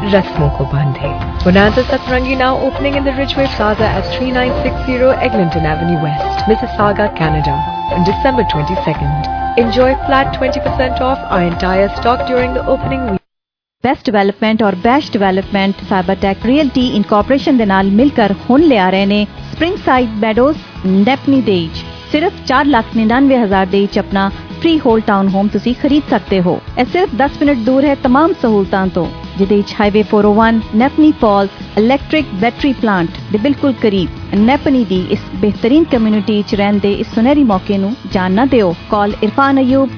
रस्मों को बांधे। Bonanza Satrangi now opening in the Ridgeway Plaza at 3960 Eglinton Avenue West, Mississauga, Canada on December 22nd. Enjoy flat 20% off our entire stock during the opening week. Best development और best development Cybertech Realty incorporation ਦੇ ਨਾਲ ਮਿਲकर ਹੁਣ ਲਿਆ ਰਹੇ ਨੇ spring side Meadows ਨੈਪਨੀ ਦੇ ਵਿੱਚ ਸਿਰਫ 4,99,000 ਦੇ ਵਿੱਚ ਆਪਣਾ ਫ੍ਰੀ ਹੋਲ ਟਾਊਨ ਹੋਮ ਤੁਸੀਂ ਖਰੀਦ ਸਕਦੇ ਹੋ। ਇਹ ਸਿਰਫ 10 ਮਿੰਟ ਦੂਰ ਹੈ तमाम ਸਹੂਲਤਾਂ ਤੋਂ, ਜਿਹਦੇ ਵਿੱਚ highway 401 Napanee false electric battery plant ਦੇ ਬਿਲਕੁਲ ਕਰੀਬ। ਨੈਪਨੀ ਦੀ ਇਸ ਬਿਹਤਰੀਨ ਕਮਿਊਨਿਟੀ ਵਿੱਚ ਰਹਿਣ ਦੇ ਇਸ ਸੁਨਹਿਰੀ ਮੌਕੇ ਨੂੰ ਜਾਣ ਨਾ ਦਿਓ। ਕਾਲ ਇਰਫਾਨ ਅਯੂਬ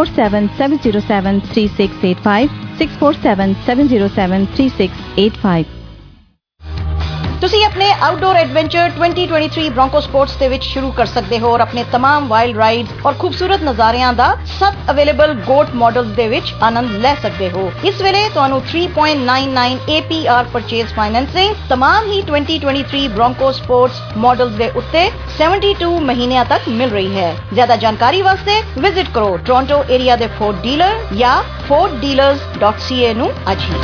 6477073685 6477073685। ਤੁਸੀਂ ਆਪਣੇ ਆਊਟਡੋਰ ਐਡਵੈਂਚਰ 2023 ਬ੍ਰੋਂਕੋ ਸਪੋਰਟਸ ਦੇ ਵਿੱਚ ਸ਼ੁਰੂ ਕਰ ਸਕਦੇ ਹੋ ਔਰ ਆਪਣੇ तमाम ਵਾਈਲਡ ਰਾਈਡਸ ਔਰ ਖੂਬਸੂਰਤ ਨਜ਼ਾਰਿਆਂ ਦਾ ਸਭ ਅਵੇਲੇਬਲ ਗੋਟ ਮਾਡਲਸ ਦੇ ਵਿੱਚ ਆਨੰਦ ਲੈ ਸਕਦੇ ਹੋ। ਇਸ ਵੇਲੇ ਤੁਹਾਨੂੰ 3.99 APR ਪਰਚੇਜ਼ ਫਾਈਨੈਂਸਿੰਗ तमाम ਹੀ 2023 ਬ੍ਰੋਂਕੋ ਸਪੋਰਟਸ ਮਾਡਲਸ ਦੇ ਉੱਤੇ 72 ਮਹੀਨਿਆਂ ਤੱਕ ਮਿਲ ਰਹੀ ਹੈ। ਜ਼ਿਆਦਾ ਜਾਣਕਾਰੀ ਵਾਸਤੇ ਵਿਜ਼ਿਟ ਕਰੋ ਟੋਰਾਂਟੋ ਏਰੀਆ ਦੇ ਫੋਰਡ ਡੀਲਰ ਜਾਂ forddealers.ca ਨੂੰ ਅੱਜ ਹੀ।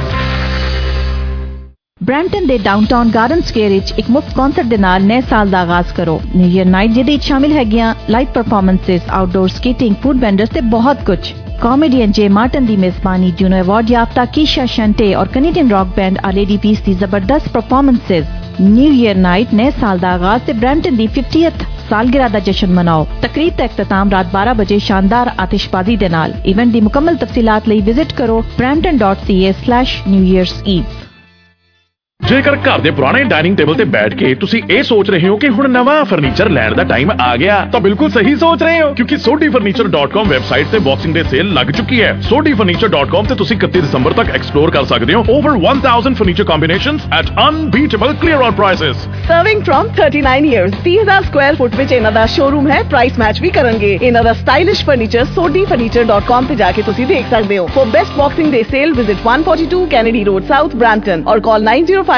ਬਰੈਂਪਟਨ ਦੇ ਡਾਊਨਟਾਊਨ ਗਾਰਡਨ ਸਕੁਏਅਰ ਵਿੱਚ ਇੱਕ ਮੁਫਤ ਕਨਸਰਟ ਦੇ ਨਾਲ ਨਵੇਂ ਸਾਲ ਦਾ ਆਗਾਜ਼ ਕਰੋ। ਨਿਊ ਈਅਰ ਨਾਈਟ ਜਿਹਦੇ ਵਿੱਚ ਸ਼ਾਮਿਲ ਹੈਗੀਆਂ live performances, outdoor skating, food vendors ਤੇ ਬਹੁਤ ਕੁਝ। ਕਾਮੇਡੀਅਨ ਜੇ ਮਾਰਟਨ ਦੀ ਮੇਜ਼ਬਾਨੀ, ਜੂਨੋ ਅਵਾਰਡ ਯਾਫਤਾ ਕੀਸ਼ਾ ਸ਼ੰਟੇ ਔਰ Canadian rock band Our Lady Peace ਦੀ ਜ਼ਬਰਦਸਤ ਪਰਫਾਰਮੈਂਸਸ। ਨਿਊ ਈਅਰ ਨਾਈਟ ਨਵੇਂ ਸਾਲ ਦਾ ਆਗਾਜ਼ ਤੇ ਬਰੈਂਪਟਨ ਦੀ 50th ਸਾਲਗਿਰਾ ਦਾ ਜਸ਼ਨ ਮਨਾਓ। ਤਕਰੀਬ ਦਾ ਇਖਤਤਾਮ ਰਾਤ 12 ਵਜੇ ਸ਼ਾਨਦਾਰ ਆਤਿਸ਼ਬਾਜ਼ੀ ਦੇ ਨਾਲ। ਇਵੈਂਟ ਦੀ ਮੁਕੰਮਲ ਤਫਸੀਲਾਤ ਲਈ ਵਿਜ਼ਿਟ ਕਰੋ brampton.ca/New Year's Eve। ਜੇਕਰ ਘਰ ਦੇ ਪੁਰਾਣੇ ਡਾਈਨਿੰਗ ਟੇਬਲ ਤੇ ਬੈਠ ਕੇ ਤੁਸੀਂ ਇਹ ਸੋਚ ਰਹੇ ਹੋ ਕਿ ਹੁਣ ਨਵਾਂ ਫਰਨੀਚਰ ਲੈਣ ਦਾ ਟਾਈਮ ਆ ਗਿਆ ਤਾਂ ਬਿਲਕੁਲ ਸਹੀ ਸੋਚ ਰਹੇ ਹੋ, ਕਿਉਂਕਿ sodifurniture.com ਵੈਬਸਾਈਟ ਤੇ ਬਾਕਸਿੰਗ ਡੇ ਸੇਲ ਲੱਗ ਚੁੱਕੀ ਹੈ। sodifurniture.com ਤੇ ਤੁਸੀਂ 31 ਦਸੰਬਰ ਤੱਕ ਐਕਸਪਲੋਰ ਕਰ ਸਕਦੇ ਹੋ over 1000 furniture combinations at unbeatable clear out prices. Serving from 39 years 30,000 square foot ਵਿੱਚ ਇਹਨਾਂ ਦਾ ਸ਼ੋਰੂਮ ਹੈ। ਪ੍ਰਾਈਸ ਮੈਚ ਵੀ ਕਰਨਗੇ। ਇਹਨਾਂ ਦਾ ਸਟਾਈਲਿਸ਼ ਫਰਨੀਚਰ sodifurniture.com ਤੇ ਜਾ ਕੇ ਤੁਸੀਂ ਦੇਖ ਸਕਦੇ ਹੋ। For best boxing day sale visit 142 Kennedy Road South Brampton or call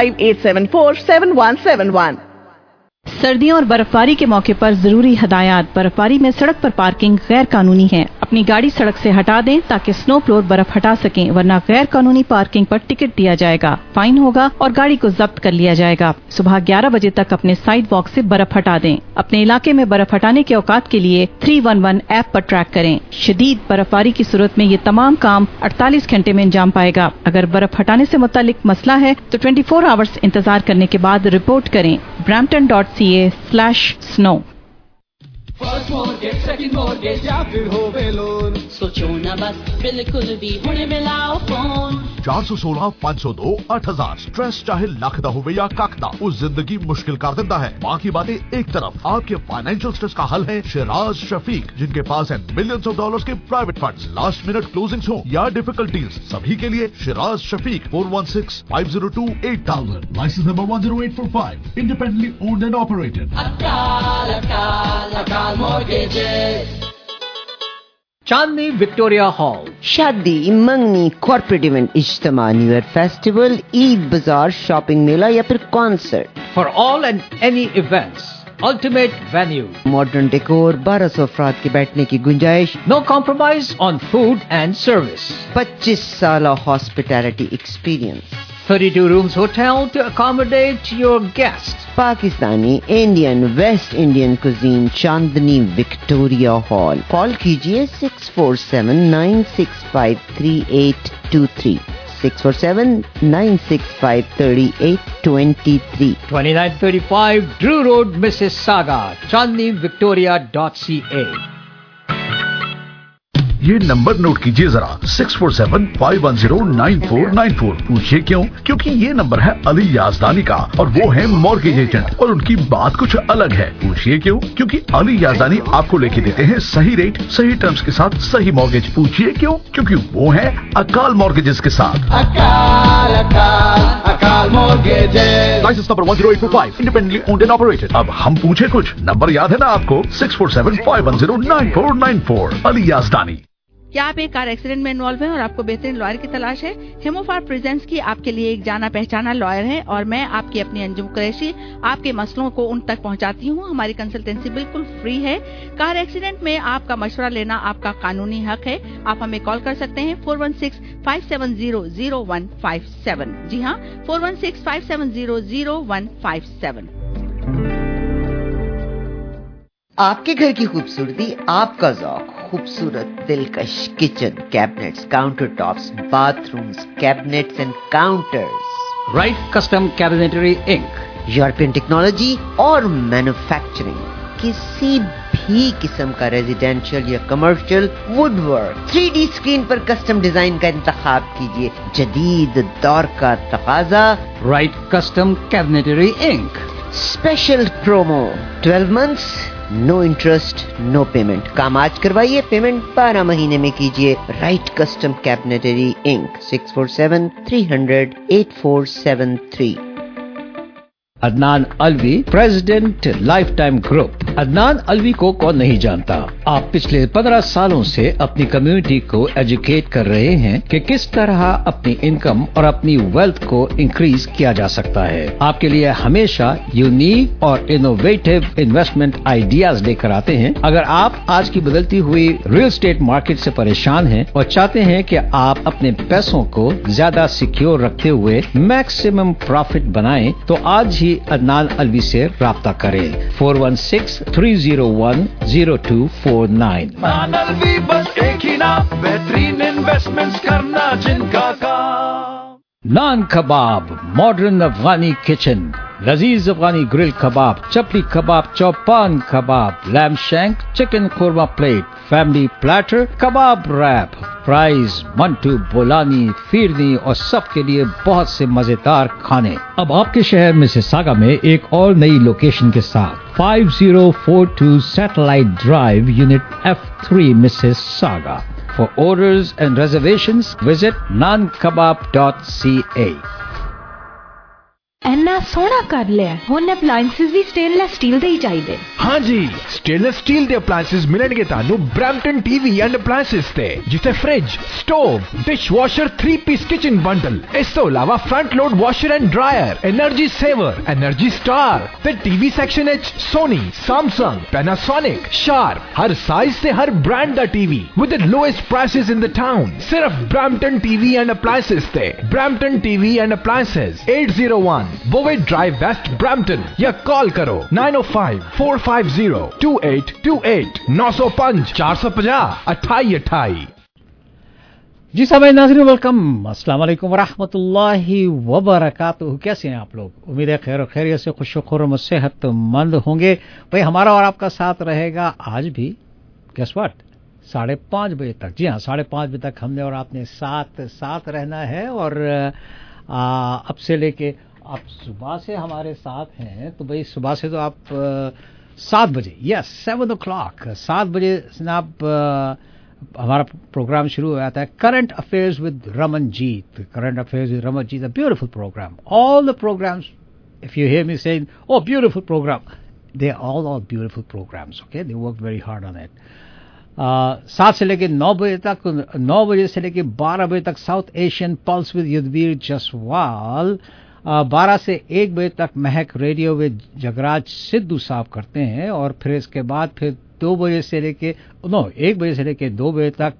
9058747171। सर्दियों और बर्फबारी के मौके पर जरूरी हदायत। बर्फबारी में सड़क पर पार्किंग गैर कानूनी है। अपनी गाड़ी सड़क से हटा दें ताकि स्नो फ्लोर बर्फ हटा सकें, वरना गैर कानूनी पार्किंग पर टिकट दिया जाएगा, फाइन होगा और गाड़ी को जब्त कर लिया जाएगा। सुबह 11 बजे तक अपने साइड वॉक से बर्फ हटा दें। अपने इलाके में बर्फ हटाने के औकात के लिए 311 ऐप पर ट्रैक करें। शदीद बर्फबारी की सूरत में ये तमाम काम 48 घंटे में अंजाम पाएगा। अगर बर्फ हटाने से मुतालिक मसला है तो 24 आवर्स इंतजार करने के बाद रिपोर्ट करें। brampton.ca/snow। First mortgage, second mortgage या फिर होवे लोन, सोचो ना बस बिल्कुल भी हुणे मिलाओ फोन। 416-502-8000 स्ट्रेस चाहे लख दा होवे या कख दा, उस जिंदगी मुश्किल कर देता है। बाकी बातें एक तरफ, आपके फाइनेंशियल स्ट्रेस का हल है शिराज शफीक, जिनके पास है मिलियंस ऑफ डॉलर्स के private funds. Last minute closings हो या डिफिकल्टीज, सभी के लिए Shiraz Shafiq 416-502-8000। License number 10845, independently owned and operated. Akal mortgages। Chandni Victoria Hall, शादी, मंगनी, कॉर्पोरेट इवेंट, इज्तिमा, न्यू ईयर फेस्टिवल, ईद बाजार, शॉपिंग मेला या फिर concert. For all and any events, ultimate venue, modern decor, 1200 अफराद के बैठने की गुंजाइश, no compromise on food and service, 25 साल hospitality experience, 32 rooms hotel to accommodate your guests. Pakistani, Indian, West Indian cuisine, Chandni Victoria Hall. Call कीजिए 647-965-3823, 647-965-3823। 2935 Drew Road, Mississauga, chandnivictoria.ca। ये number note कीजिए जरा, 647-510-9494। पूछिए क्यों? क्योंकि ये नंबर है अली याजदानी का और वो है मॉर्गेज एजेंट, और उनकी बात कुछ अलग है। पूछिए क्यों? क्योंकि अली याजदानी आपको लेके देते हैं सही रेट, सही टर्म्स के साथ सही मॉर्गेज। पूछिए क्यों? क्योंकि वो है अकाल मॉर्गेजेस के साथ। Akal mortgages. License number 10845, independently owned and operated. अब हम पूछे कुछ, नंबर याद है ना आपको? 647-510-9494। अली याजदानी। क्या आप एक कार एक्सीडेंट में इन्वॉल्व हैं और आपको बेहतरीन लॉयर की तलाश है? हेमोफार प्रेजेंस की आपके लिए एक जाना पहचाना लॉयर है और मैं आपकी अपनी अंजुम कुरैशी आपके मसलों को उन तक पहुंचाती हूं। हमारी कंसल्टेंसी बिल्कुल फ्री है। कार एक्सीडेंट में आपका मशवरा लेना आपका कानूनी हक है। आप हमें कॉल कर सकते हैं 416-570-0157। जी हाँ, 416-570-0157। आपके घर की खूबसूरती, आपका ज़ौक, खूबसूरत दिलकश kitchen cabinets, counter tops, bathrooms, cabinets and counters, Right custom cabinetry Inc, European technology और मैन्युफैक्चरिंग, किसी भी किस्म का रेजिडेंशियल या कमर्शियल वुडवर्क, 3D स्क्रीन पर कस्टम डिजाइन का इंतखाब कीजिए। जदीद दौर का तकाजा, Right custom cabinetry Inc. Special promo 12 months, no interest, no payment. काम आज करवाइए, पेमेंट 12 महीने में कीजिए। Right custom cabinetry Inc, 647-300-8473। Adnan Alvi, president life time group. Adnan Alvi को कौन नहीं जानता। आप पिछले 15 सालों से अपनी कम्युनिटी को एजुकेट कर रहे हैं कि किस तरह अपनी इनकम और अपनी वेल्थ को इंक्रीज किया जा सकता है। आपके लिए हमेशा यूनिक और इनोवेटिव इन्वेस्टमेंट आइडियाज लेकर आते हैं। अगर आप आज की बदलती हुई रियल एस्टेट मार्केट से परेशान हैं और चाहते हैं कि आप अपने पैसों को ज्यादा सिक्योर रखते हुए मैक्सिमम प्रॉफिट बनाएं, तो आज ही अदनान अलवी से राब्ता करें। 416-301-0249। अदनान अलवी, बस एक ही नाम, बेहतरीन इन्वेस्टमेंट्स करना जिनका काम। नान कबाब, मॉडर्न अफगानी किचन, लजीज Afghani grill kebab, chapli kebab, chopan kebab, lamb shank, chicken korma plate, family platter, kebab wrap, fries, mantu, bolani, phirni और सबके लिए बहुत से मजेदार खाने। अब आपके शहर मिसिसागा में एक और नई लोकेशन के साथ 5042 Satellite Drive, unit F3, Mississauga. For orders and reservations, visit nankebab.ca. ਇੰਨਾ ਸੋਹਣਾ ਕਰ ਲਿਆ। ਹੁਣ ਅਪਲਾਈਐਂਸਸ ਵੀ ਸਟੇਨਲੈਸ ਸਟੀਲ ਦੇ ਹੀ ਚਾਹੀਦੇ। ਹਾਂਜੀ, ਸਟੇਨਲੈਸ ਸਟੀਲ ਦੇ ਅਪਲਾਈਐਂਸਸ ਮਿਲਣਗੇ ਤੁਹਾਨੂੰ ਬ੍ਰੈਂਪਟਨ ਟੀਵੀ ਐਂਡ ਅਪਲਾਈਐਂਸਸ ਤੇ, ਜਿੱਥੇ fridge, stove, dishwasher, 3 piece kitchen bundle, ਇਸ ਤੋਂ ਇਲਾਵਾ front load washer and dryer, energy saver, energy star ਤੇ ਟੀਵੀ ਸੈਕਸ਼ਨ ਵਿੱਚ ਸੋਨੀ, ਸੈਮਸੰਗ, ਪੈਨਾਸੋਨਿਕ, ਸ਼ਾਰਪ, ਹਰ ਸਾਈਜ਼ ਤੇ ਹਰ ਬ੍ਰਾਂਡ ਦਾ TV with the lowest prices in the town. ਸਿਰਫ ਬ੍ਰੈਂਪਟਨ ਟੀਵੀ ਐਂਡ ਅਪਲਾਈਐਂਸਸ ਤੇ। Brampton TV and appliances, 801 Bovey Drive West, Brampton, या call करो 905-450-2828, 905-450-2828। जी समय नाज़रीन, वेलकम, अस्सलाम वालेकुम वरहमतुल्लाहि वबरकातुहू। कैसे हैं आप लोग? उम्मीद है खैर और खैरियत से, खुश-व-खुर्रम और सेहतमंद होंगे। भाई हमारा और आपका साथ रहेगा आज भी, गेस व्हाट, 5:30 बजे तक। जी हाँ, 5:30 बजे तक हमने और आपने साथ रहना है। और अब से लेके आप सुबह से हमारे साथ हैं, तो भाई सुबह से तो आप 7 बजे, यस 7 o'clock, 7 बजे जनाब हमारा प्रोग्राम शुरू हो जाता है। Current affairs with Ramanjit, current affairs with Ramanjit, a beautiful program. All the programs, if you hear me saying oh beautiful program, they are all beautiful programs, okay, they worked very hard on it। 7 से लेके 9 बजे तक, 9 बजे से लेके 12 बजे तक South Asian Pulse with Yudhvir Jaswal. 12 से 1 बजे तक महक रेडियो विद जगराज सिद्धू साहब करते हैं। और फिर इसके बाद फिर 1 बजे से लेके 2 बजे तक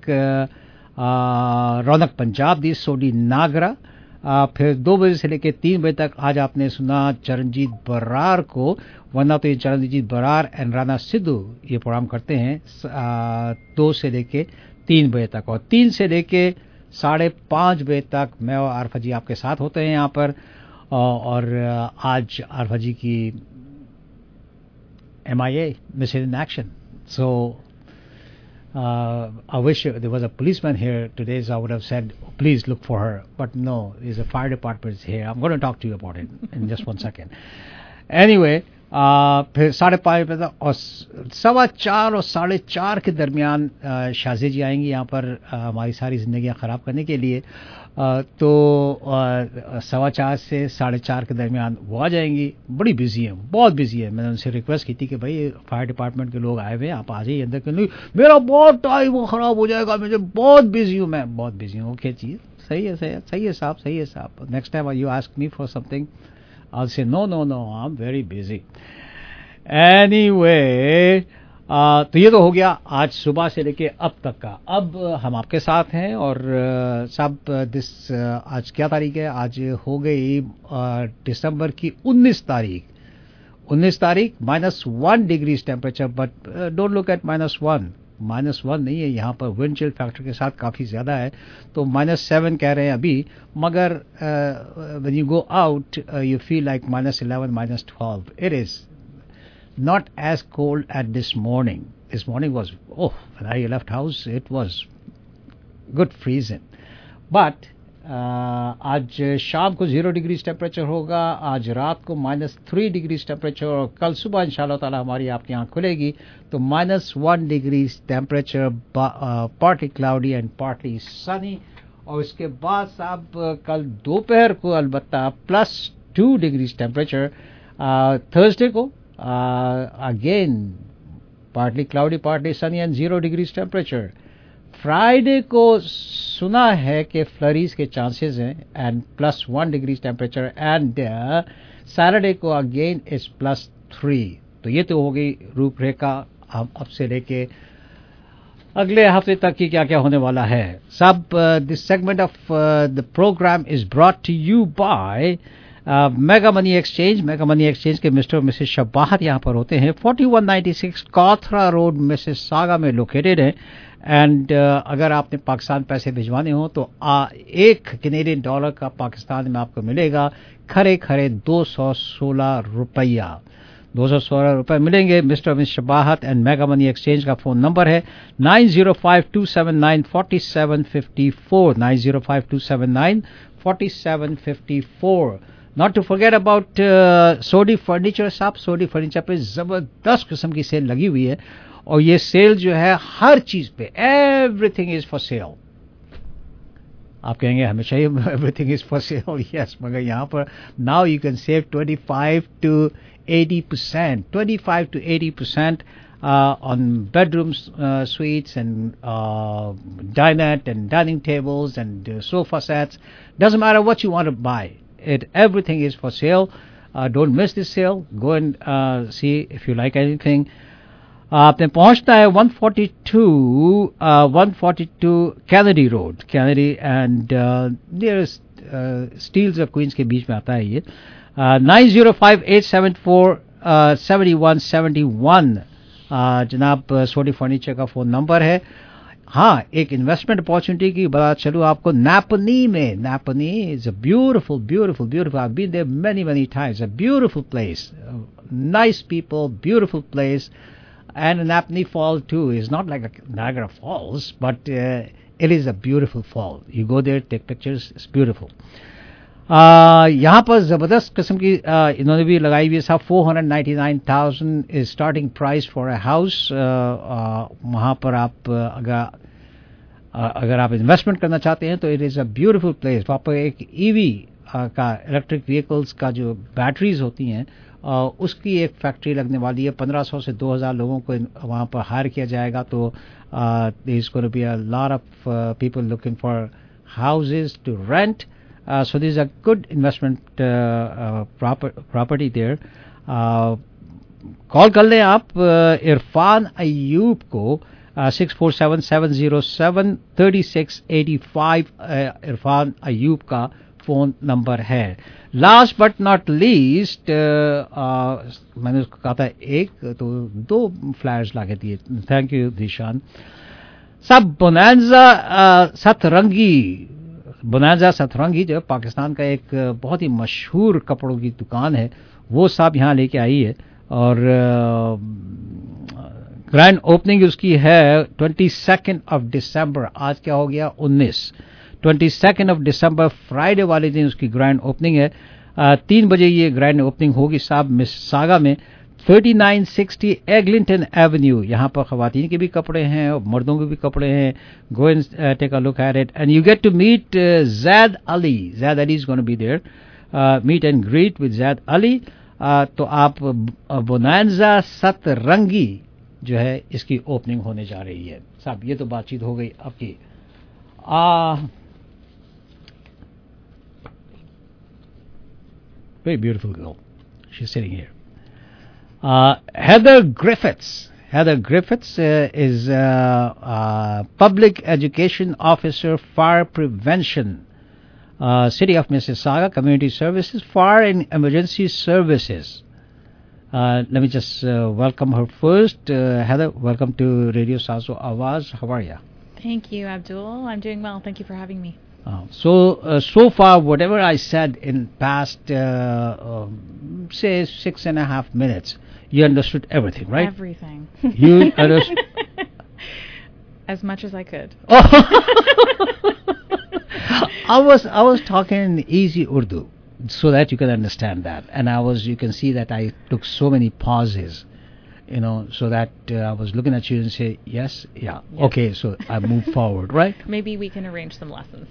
रौनक पंजाब दी सोडी नागरा। फिर 2 बजे से लेके 3 बजे तक आज आपने सुना चरणजीत बरार को, वरना तो ये चरणजीत बरार एंड राणा सिद्धू ये प्रोग्राम करते हैं 2 से लेके 3 बजे तक। और 3 से लेके 5:30 बजे तक मैं और आरफा जी आपके साथ होते हैं यहाँ पर। और आज आरफा जी की MIA, Missing in Action. So I wish there was a policeman here today, so I would have said, please look for her. But no, there's a fire department here. I'm going to talk to you about it in just 1 second. Anyway, फिर 5:30 बजे तक और 4:15 और 4:30 के दरमियान शाजी जी आएंगी यहाँ पर हमारी सारी जिंदगियाँ ख़राब करने के लिए। तो 4:15 से 4:30 के दरमियान वो आ जाएंगी. बड़ी बिजी हैं, बहुत बिजी है. मैंने उनसे रिक्वेस्ट की थी कि भाई फायर डिपार्टमेंट के लोग आए हुए हैं, आप आ जाइए अंदर. नहीं मेरा बहुत टाइम ख़राब हो जाएगा, मुझे बहुत बिजी हूँ, मैं बहुत बिजी हूँ. ओके जी, सही है साहब, सही है साहब. Next time you ask me for something I will say no I am very busy. Anyway, तो ये तो हो गया आज सुबह से लेके अब तक का. अब हम आपके साथ हैं और सब आज क्या तारीख है? आज हो गई दिसंबर की 19 तारीख. -1 degrees temperature. But don't look at -1 नहीं है यहाँ पर. विंड चिल फैक्टर के साथ काफ़ी ज़्यादा है, तो -7 कह रहे हैं अभी. मगर when you go out you feel like -11, -12. It is not as cold at this morning. This morning was, when I left house, it was good freezing. But आज शाम को 0 डिग्रीज टेम्परेचर होगा, आज रात को -3 डिग्रीज टेम्परेचर, और कल सुबह इंशाल्लाह ताला हमारी आपकी आँख खुलेगी तो -1 degrees temperature, partly cloudy and partly sunny. और उसके बाद साहब कल दोपहर को अलबत्ता +2 डिग्रीज टेम्परेचर. थर्सडे को again partly cloudy, partly sunny and 0 degrees temperature. Friday को सुना है कि फ्लरीज के चांसेस हैं and +1 degrees temperature. And Saturday को अगेन इज +3. तो ये तो हो गई रूपरेखा हम अब से लेके अगले हफ्ते तक की क्या क्या होने वाला है. सब this segment of the program is brought to you by Mega Money Exchange के मिस्टर और मिसेस शबाहत यहाँ पर होते हैं. 4196 कॉथरा रोड मिसिसागा में लोकेटेड है. एंड अगर आपने पाकिस्तान पैसे भिजवाने हो तो $1 कैनेडियन का पाकिस्तान में आपको मिलेगा खरे 216 रुपया. 216 रुपये मिलेंगे. मिस्टर और Mrs Shabahat and Mega Money Exchange का फ़ोन नंबर है 9052794754. 9052794754. Not to forget about Sodhi furniture. साहब सोडी फर्नीचर पे ज़बरदस्त किस्म की सेल लगी हुई है, और ये सेल जो है हर चीज़ पे, एवरीथिंग इज़ फॉर सेल. आप कहेंगे हमेशा ही everything is for sale. Yes, मगर यहाँ पर now you can save 25 to 80% on bedrooms, suites and dinette and dining tables and sofa sets. Doesn't matter what you want to buy. Everything is for sale. Don't miss this sale. Go and see if you like anything. आपने पहुंचना है 142 Kennedy Road, Kennedy and nearest Steeles of Queens के बीच में आता है ये. 9058747171 जनाब Sodhi furniture का फ़ोन नंबर है. हाँ, एक इन्वेस्टमेंट अपॉर्चुनिटी की बता चलूँ आपको. Napanee is a beautiful. I've been there many times. A beautiful place, nice people, beautiful place. And Napanee Fall too is not like a Niagara Falls, but it is a beautiful fall. You go there, take pictures, it's beautiful. यहाँ पर ज़बरदस्त किस्म की इन्होंने भी लगाई हुई है साहब. 499,000 is starting price for a house. वहाँ पर आप अगर आप इन्वेस्टमेंट करना चाहते हैं तो it is a beautiful place. वहाँ पर एक ईवी का इलेक्ट्रिक व्हीकल्स का जो बैटरीज होती हैं उसकी एक फैक्ट्री लगने वाली है. 1500 से 2000 लोगों को वहाँ पर हायर किया जाएगा. तो there is going to be a lot of people looking for houses to rent. So this is a good investment property there. Call कर लें आप इरफान अयूब को 647-707-3685. इरफान अयूब का फ़ोन नंबर है. लास्ट बट नॉट लीस्ट मैंने उसको कहा था एक तो 2 फ्लैट्स ला के दिए. थैंक यू दिशान साहब. बोनांजा सतरंगी जो पाकिस्तान का एक बहुत ही मशहूर कपड़ों की दुकान है, वो साहब यहाँ लेके आई है. और ग्रैंड ओपनिंग उसकी है 22 ऑफ दिसंबर. आज क्या हो गया 19. 22 ऑफ दिसंबर फ्राइडे वाले दिन उसकी ग्रैंड ओपनिंग है. 3 बजे ये ग्रैंड ओपनिंग होगी साहब मिसिसागा में. 3960 Eglinton Avenue. यहाँ पर ख़वातीन के भी कपड़े हैं और मर्दों के भी कपड़े हैं. Go and take a look at it, and you get to meet Zaid Ali. Zaid Ali is going to be there. Meet and greet with Zaid Ali. तो आप बोनांजा सतरंगी जो है इसकी ओपनिंग होने जा रही है. साहब ये तो बातचीत हो गई आपकी. Very beautiful girl. She's sitting here. Heather Griffiths. Heather Griffiths is Public Education Officer, Fire Prevention, City of Mississauga, Community Services, Fire and Emergency Services. Let me just welcome her first. Heather, welcome to Radio Sazo Awaz. How are you? Thank you, Abdul. I'm doing well. Thank you for having me. So far, whatever I said in past, say 6.5 minutes, you understood everything, right? Everything. You understood? As much as I could. I was talking in easy Urdu so that you can understand that, and you can see that I took so many pauses, so that I was looking at you and say yes, yeah, okay, so I move forward, right? Maybe we can arrange some lessons.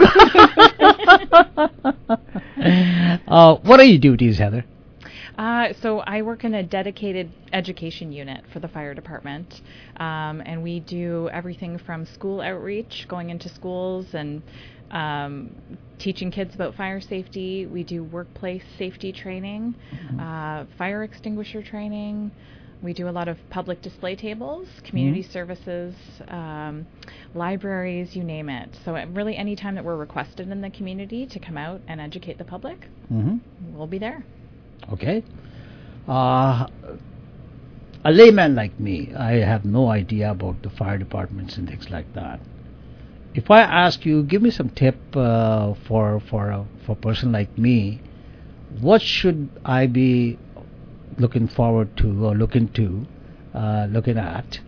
What are your duties, Heather? So I work in a dedicated education unit for the fire department, and we do everything from school outreach, going into schools and teaching kids about fire safety. We do workplace safety training, fire extinguisher training. We do a lot of public display tables, community services, libraries, you name it. So really any time that we're requested in the community to come out and educate the public, we'll be there. Okay. A layman like me, I have no idea about the fire departments and things like that. If I ask you, give me some tip for a person like me, what should I be looking forward to or looking at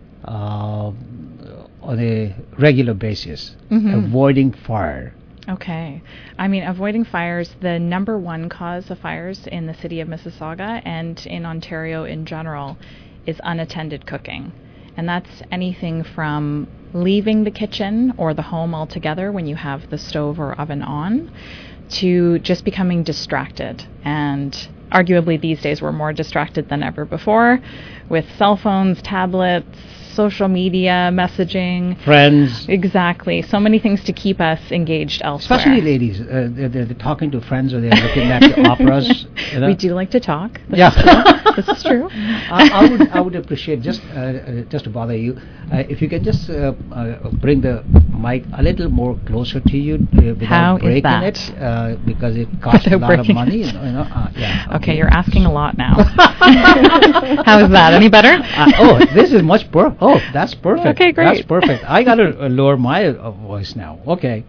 on a regular basis, avoiding fire? Okay. I mean, avoiding fires, the number one cause of fires in the city of Mississauga and in Ontario in general is unattended cooking. And that's anything from leaving the kitchen or the home altogether when you have the stove or oven on, to just becoming distracted. And arguably these days we're more distracted than ever before with cell phones, tablets, social media, messaging. Friends. Exactly. So many things to keep us engaged elsewhere. Especially ladies. They're talking to friends or they're looking at the operas. We do like to talk. This is true. I would appreciate, just to bother you, if you can just bring the mic a little more closer to you without breaking it, because it costs a lot of money. Okay, you're asking a lot now. How is that? Any better? This is much better. Oh, that's perfect. Okay, great. That's perfect. I got to lower my voice now. Okay.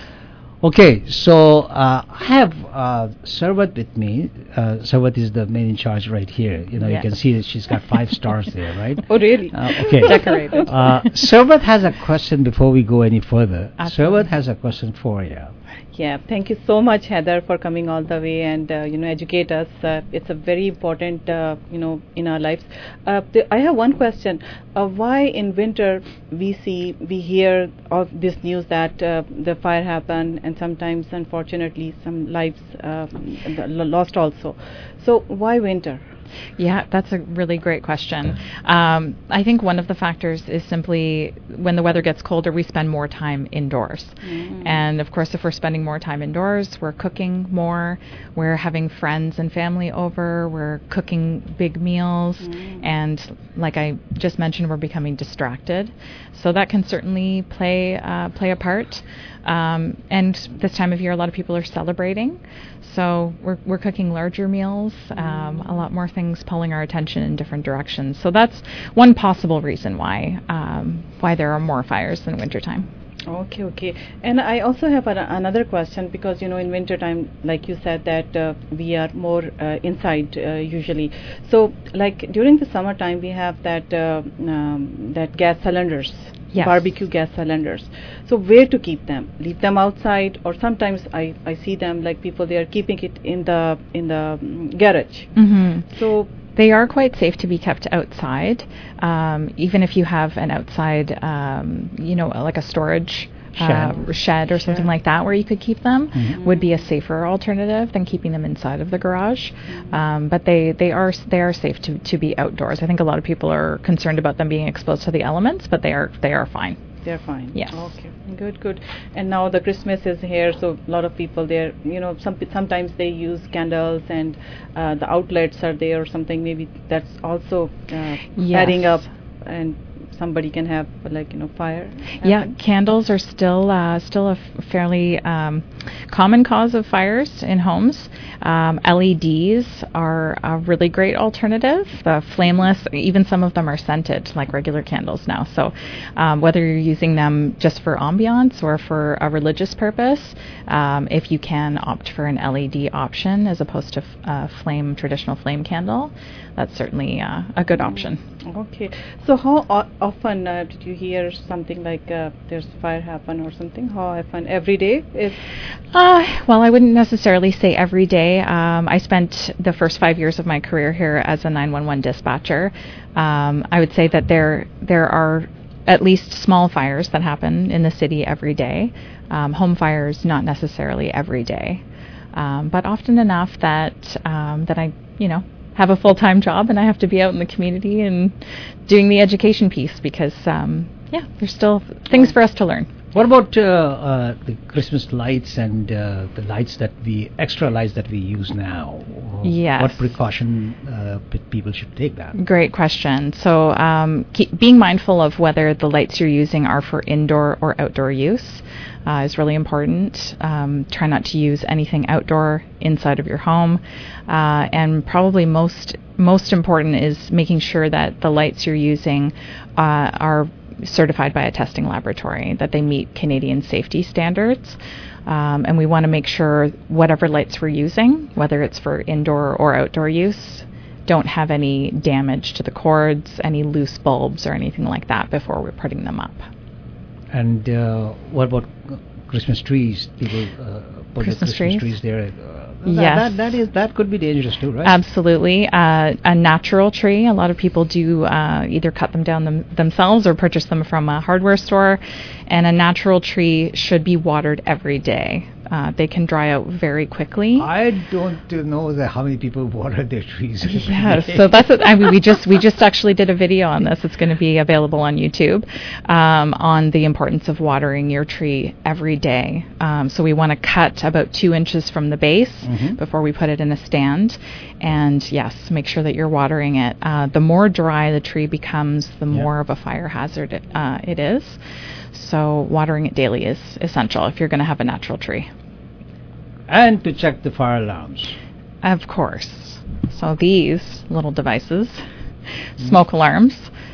Okay, so I have Sarwat with me. Sarwat is the man in charge right here. You can see that she's got 5 stars there, right? Oh, really? Okay. Decorated. Sarwat has a question before we go any further. Sarwat has a question for you. Yeah, thank you so much, Heather, for coming all the way and educate us. It's a very important in our lives. I have one question. Why in winter we hear of this news that the fire happened and sometimes unfortunately some lives lost also. So why winter? Yeah, that's a really great question. I think one of the factors is simply when the weather gets colder, we spend more time indoors. And of course, if we're spending more time indoors, we're cooking more, we're having friends and family over, we're cooking big meals, and like I just mentioned, we're becoming distracted. So that can certainly play a part. And this time of year, a lot of people are celebrating. So we're cooking larger meals, a lot more things pulling our attention in different directions. So that's one possible reason why there are more fires in wintertime. Okay. And I also have another question, because in winter time, like you said, that we are more inside usually. So like during the summertime, we have that gas cylinders. Yes. Barbecue gas cylinders. So where to keep them? Leave them outside, or sometimes I see them like people, they are keeping it in the garage. So They are quite safe to be kept outside, even if you have an outside, like a storage shed or something like that where you could keep them. Would be a safer alternative than keeping them inside of the garage. But they are safe to be outdoors. I think a lot of people are concerned about them being exposed to the elements, but they are fine. They're fine. Yes. Okay. Good. And now the Christmas is here, so a lot of people there. Sometimes they use candles, and the outlets are there or something. Maybe that's also adding up, and somebody can have fire. Yeah, candles are still a fairly common cause of fires in homes. LEDs are a really great alternative. Flameless, even some of them are scented, like regular candles now. So whether you're using them just for ambiance or for a religious purpose, if you can opt for an LED option as opposed to a traditional flame candle, that's certainly a good option. Okay. So how often did you hear something like there's fire happen or something? How often? Every day? Well, I wouldn't necessarily say every day. I spent the first 5 years of my career here as a 911 dispatcher. I would say that there are at least small fires that happen in the city every day. Home fires, not necessarily every day, but often enough that I, have a full-time job and I have to be out in the community and doing the education piece because, there's still things for us to learn. What about the Christmas lights and the extra lights that we use now? Yes. What precaution people should take that? Great question. So being mindful of whether the lights you're using are for indoor or outdoor use is really important. Try not to use anything outdoor inside of your home. And probably most important is making sure that the lights you're using are certified by a testing laboratory, that they meet Canadian safety standards. And we want to make sure whatever lights we're using, whether it's for indoor or outdoor use, don't have any damage to the cords, any loose bulbs or anything like that before we're putting them up. And what about Christmas trees? People put Christmas the Christmas trees there. Yes. That could be dangerous too, right? Absolutely. A natural tree, a lot of people do either cut them down themselves or purchase them from a hardware store. And a natural tree should be watered every day. They can dry out very quickly. I don't know how many people water their trees. Yes, so that's we just actually did a video on this. It's going to be available on YouTube on the importance of watering your tree every day. So we want to cut about 2 inches from the base before we put it in a stand. And yes, make sure that you're watering it. The more dry the tree becomes, the more of a fire hazard it is. So watering it daily is essential if you're going to have a natural tree. And to check the fire alarms. Of course. So these little devices, smoke alarms,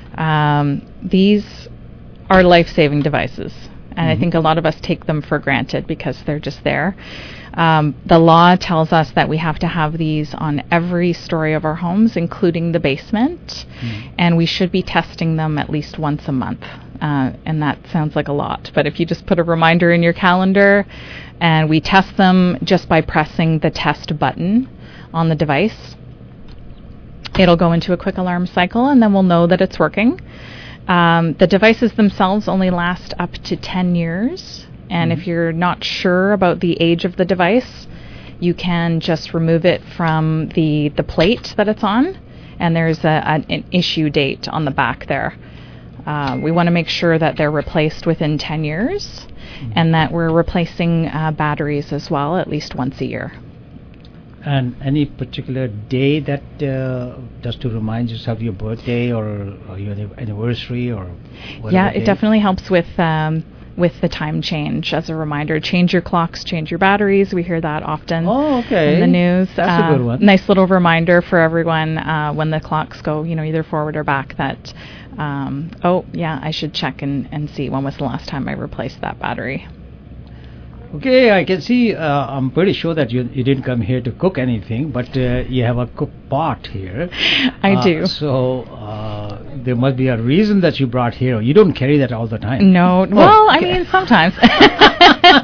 these are life-saving devices. And I think a lot of us take them for granted because they're just there. The law tells us that we have to have these on every story of our homes, including the basement, and we should be testing them at least once a month. And that sounds like a lot, but if you just put a reminder in your calendar and we test them just by pressing the test button on the device, it'll go into a quick alarm cycle and then we'll know that it's working. The devices themselves only last up to 10 years. And if you're not sure about the age of the device, you can just remove it from the plate that it's on. And there's an issue date on the back there. We want to make sure that they're replaced within 10 years and that we're replacing batteries as well at least once a year. And any particular day that just to remind yourself of your birthday or your anniversary or whatever? Yeah, it definitely helps with the time change as a reminder. Change your clocks, change your batteries. We hear that often in the news. That's a good one. Nice little reminder for everyone when the clocks go, either forward or back that, I should check and see when was the last time I replaced that battery. Okay, I can see, I'm pretty sure that you didn't come here to cook anything, but you have a cook pot here. I do. So there must be a reason that you brought here. You don't carry that all the time. No. Well, I mean, sometimes.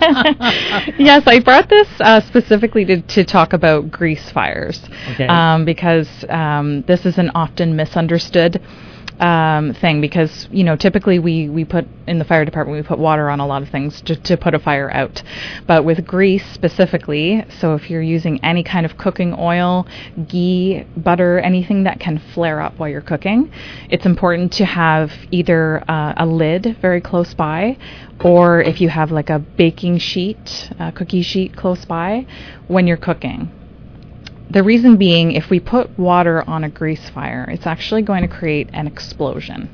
Yes, I brought this specifically to talk about grease fires, because this is an often misunderstood thing, because typically we put in the fire department, we put water on a lot of things to put a fire out, but with grease specifically, so if you're using any kind of cooking oil, ghee, butter, anything that can flare up while you're cooking, it's important to have either a lid very close by, or if you have like a baking sheet, a cookie sheet close by when you're cooking. The reason being, if we put water on a grease fire, it's actually going to create an explosion.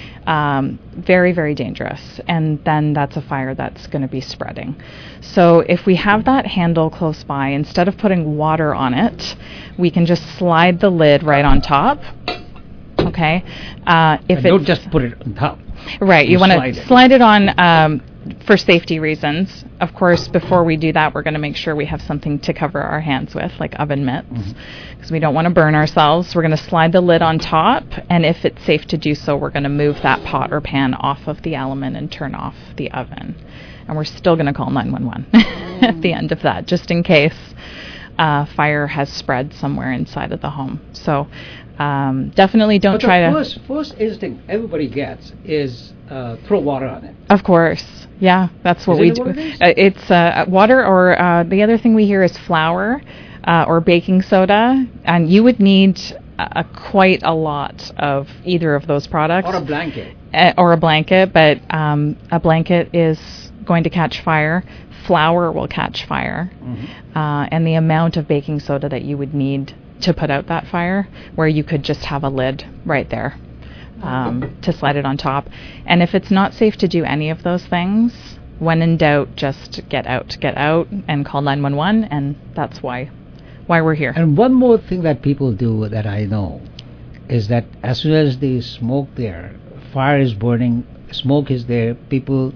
Very, very dangerous. And then that's a fire that's going to be spreading. So if we have that handle close by, instead of putting water on it, we can just slide the lid right on top. Okay? Don't just put it on top. Right. You want to slide it on for safety reasons. Of course, before we do that, we're going to make sure we have something to cover our hands with, like oven mitts, because we don't want to burn ourselves. We're going to slide the lid on top, and if it's safe to do so, we're going to move that pot or pan off of the element and turn off the oven. And we're still going to call 911 at the end of that, just in case fire has spread somewhere inside of the home. So definitely don't try to... First instinct everybody gets is throw water on it. Of course. Yeah, that's what we do. It's water, or the other thing we hear is flour or baking soda, and you would need quite a lot of either of those products. Or a blanket. But a blanket is going to catch fire. Flour will catch fire. And the amount of baking soda that you would need to put out that fire, where you could just have a lid right there to slide it on top. And if it's not safe to do any of those things, when in doubt, just get out and call 911, and that's why we're here. And one more thing that people do that I know is that as soon as they smoke there, fire is burning, smoke is there, people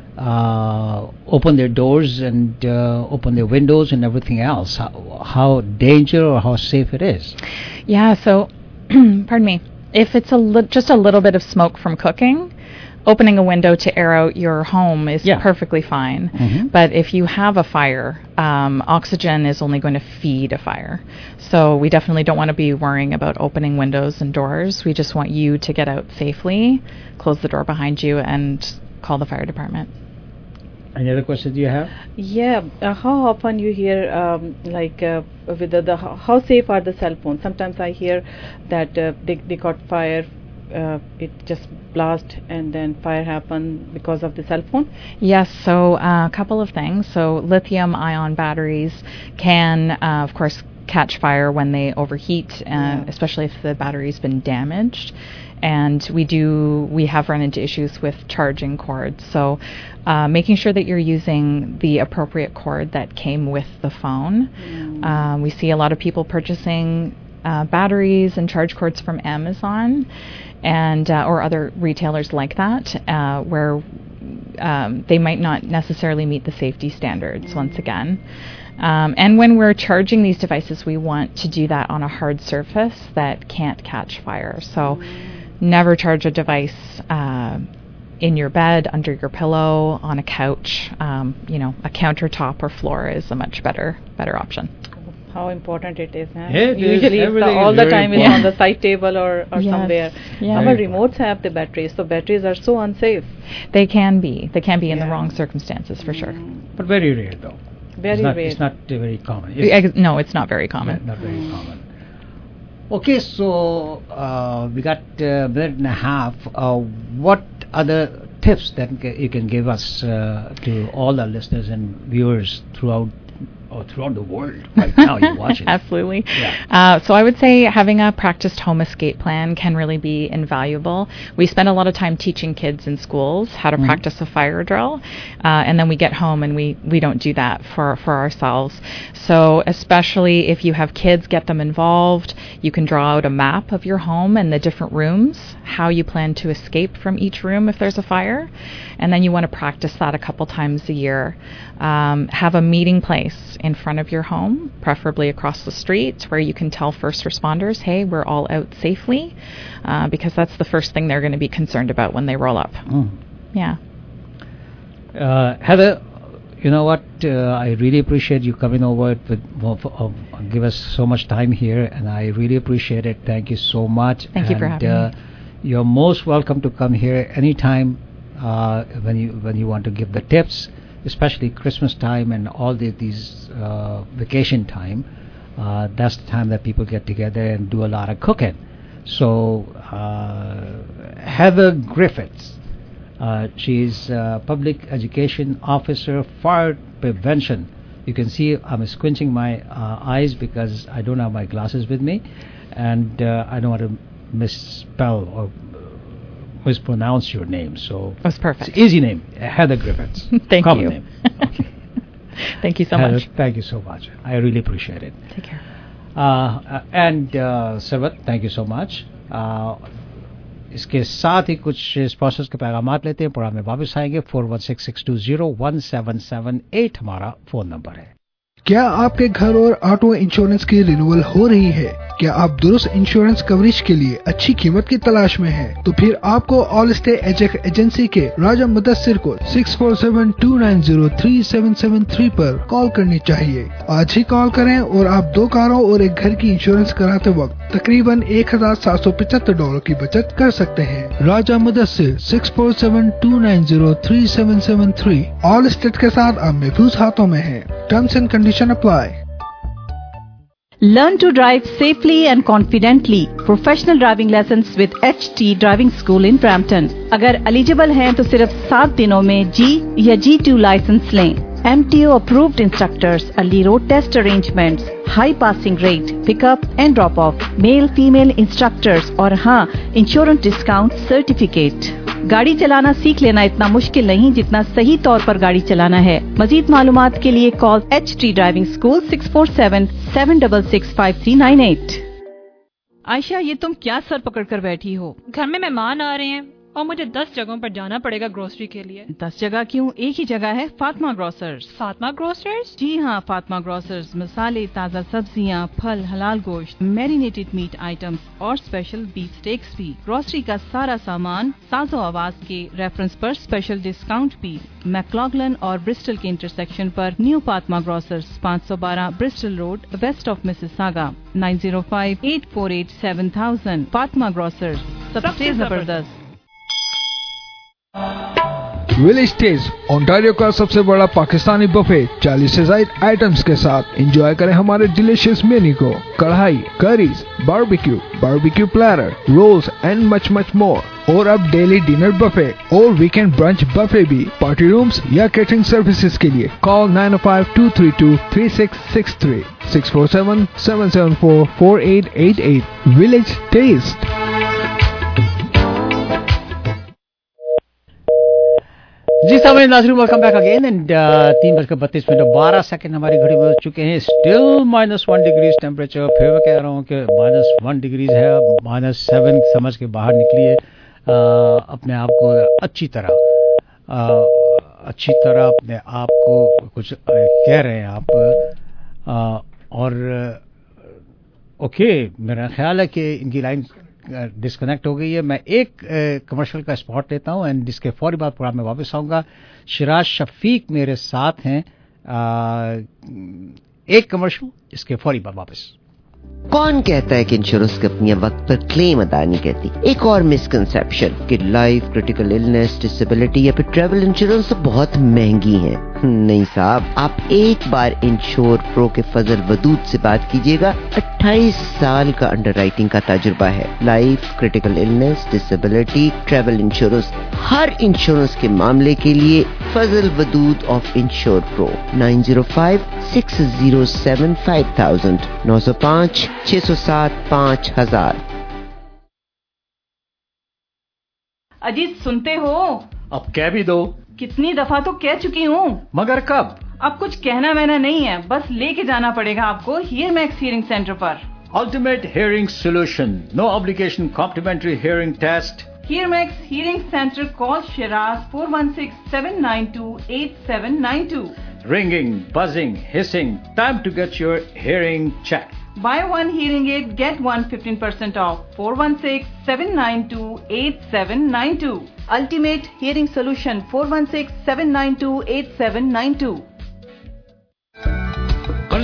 open their doors and open their windows and everything else. How dangerous or how safe it is? Yeah, so pardon me, if it's just a little bit of smoke from cooking, opening a window to air out your home is perfectly fine. But if you have a fire, oxygen is only going to feed a fire. So we definitely don't want to be worrying about opening windows and doors. We just want you to get out safely, close the door behind you, and call the fire department. Any other questions you have? Yeah, how often you hear with the how safe are the cell phones? Sometimes I hear that they got fire, it just blast and then fire happen because of the cell phone. Yes, so a couple of things. So lithium ion batteries can of course catch fire when they overheat, especially if the battery's been damaged. And we have run into issues with charging cords. So making sure that you're using the appropriate cord that came with the phone. We see a lot of people purchasing batteries and charge cords from Amazon and or other retailers like that, where they might not necessarily meet the safety standards once again. And when we're charging these devices, we want to do that on a hard surface that can't catch fire. So never charge a device in your bed, under your pillow, on a couch. A countertop or floor is a much better option. How important it is, huh? It Usually is, all the time it's on the side table or Yes. somewhere. Yeah. Our remotes have the batteries, so batteries are so unsafe. They can be in the wrong circumstances, for sure. But very rare though. Very rare. It's not very common. No, it's not very common. Not very common. Okay, so we got a minute and a half. What other tips that you can give us to all our listeners and viewers throughout the world right now you're watching? Absolutely. Yeah. So I would say having a practiced home escape plan can really be invaluable. We spend a lot of time teaching kids in schools how to practice a fire drill, and then we get home and we don't do that for ourselves. So especially if you have kids, get them involved. You can draw out a map of your home and the different rooms, how you plan to escape from each room if there's a fire, and then you want to practice that a couple times a year. Have a meeting place in front of your home, preferably across the street, where you can tell first responders, hey, we're all out safely, because that's the first thing they're going to be concerned about when they roll up. Yeah. Heather, You know what? I really appreciate you coming over give us so much time here, and I really appreciate it. Thank you so much. Thank you for having me. You're most welcome to come here anytime when you want to give the tips, especially Christmas time and all these vacation time. That's the time that people get together and do a lot of cooking. So Heather Griffiths. She's public education officer, fire prevention. You can see I'm squinching my eyes because I don't have my glasses with me, and I don't want to misspell or mispronounce your name. So that's perfect. It's an easy name, Heather Griffiths. Thank Common you. Name. Okay. Thank you so Heather, much. Thank you so much. I really appreciate it. Take care. And Sarvat, thank you so much. इसके साथ ही कुछ sponsors के पैगामात लेते हैं, programme में वापस आएंगे. 4166201778 हमारा फोन नंबर है. क्या आपके घर और ऑटो इंश्योरेंस की रिन्यूअल हो रही है? क्या आप दुरुस्त इंश्योरेंस कवरेज के लिए अच्छी कीमत की तलाश में हैं? तो फिर आपको ऑल स्टे एजेंसी के राजा मुदस्सिर को 6472903773 पर कॉल करनी चाहिए. आज ही कॉल करें और आप 2 कारों और एक घर की इंश्योरेंस कराते वक्त तकरीबन $1,775 की बचत कर सकते हैं. राजा मुदस्सिर 6472903773 ऑल स्टेट के साथ आप महफूज हाथों में हैं. Terms and condition apply. Learn to drive safely and confidently. Professional driving lessons with HT Driving School in Brampton. अगर eligible हैं तो सिर्फ 7 दिनों में G या G2 license लें. MTO approved instructors, early road test arrangements, high passing rate, pickup and drop off, male female instructors और हाँ insurance discount certificate. गाड़ी चलाना सीख लेना इतना मुश्किल नहीं जितना सही तौर पर गाड़ी चलाना है. मजीद मालूमात के लिए call HT Driving School 647-766-5398. Ayesha, ये तुम क्या सर पकड़ कर बैठी हो? घर में मेहमान आ रहे हैं और मुझे 10 जगहों पर जाना पड़ेगा ग्रोसरी के लिए. 10 जगह क्यों? एक ही जगह है, फातिमा ग्रोसर्स. फातिमा ग्रोसर्स? जी हाँ, फातिमा ग्रोसर्स. मसाले, ताज़ा सब्जियाँ, फल, हलाल गोश्त, मैरिनेटेड मीट आइटम्स और स्पेशल बीफ स्टेक्स भी. ग्रोसरी का सारा सामान साजो आवाज के रेफरेंस पर स्पेशल डिस्काउंट भी. मैक्लॉगलन और ब्रिस्टल के इंटरसेक्शन पर new Fatima grocers, 512 Bristol Road, west of Mississauga. 9058487000. फातिमा ग्रोसर्स, सबसे जबरदस्त. विलेज टेस्ट ओंटारियो का सबसे बड़ा पाकिस्तानी बफे 40 से ज्यादा आइटम्स के साथ एंजॉय करें हमारे डिलीशियस मेन्यू को. Kadai, curries, barbecue platter, rolls and much more. और अब डेली डिनर बफे और वीकेंड ब्रंच बफे भी. पार्टी रूम्स या कैटरिंग सर्विसेज के लिए कॉल 905-232-3663 647-774-4888. Village test. जी सामने नाज़रीन, वेलकम बैक अगेन. एंड 3:32 हमारी घड़ी में हो चुके हैं. Still -1 degrees temperature. फिर मैं कह रहा हूँ कि -1 डिग्रीज है. -7 समझ के बाहर निकलिए. अपने आप को अच्छी तरह अपने आप को कुछ कह रहे हैं आप. और ओके, मेरा ख्याल है कि इनकी लाइन डिस्कनेक्ट हो गई है. मैं एक कमर्शियल का स्पॉट लेता हूं एंड जिसके फौरी बाद प्रोग्राम में वापस आऊंगा. शिराज शफीक मेरे साथ हैं. एक कमर्शियल, इसके फौरी बाद वापस. कौन कहता है कि इंश्योरेंस कंपनियां वक्त पर क्लेम अदा नहीं करती? एक और मिसकंसेप्शन कि लाइफ, क्रिटिकल इलनेस, डिसेबिलिटी या फिर ट्रैवल इंश्योरेंस तो बहुत महंगी है. नहीं साहब, आप एक बार इंश्योर प्रो के फजल वदूद से बात कीजिएगा. 28 साल का अंडरराइटिंग का तजुर्बा है. Life, critical illness, disability, travel insurance, हर इंश्योरेंस के मामले के लिए Fazal Wadood of Insure Pro. 905-607-5000 905-607-5000. Ajit, सुनते हो? अब कह भी दो. कितनी दफा तो कह चुकी हूँ. मगर कब? अब कुछ कहना मैना नहीं है, बस लेके जाना पड़ेगा आपको हियर मैक्स हियरिंग सेंटर पर. Ultimate hearing solution, no obligation complimentary hearing test. Hear Max Hearing Center. Call Shiraz 416-792-8792. Ringing, buzzing, hissing. Time to get your hearing checked. Buy one hearing aid, get one 15% off. 416-792-8792. Ultimate Hearing Solution. 416-792-8792.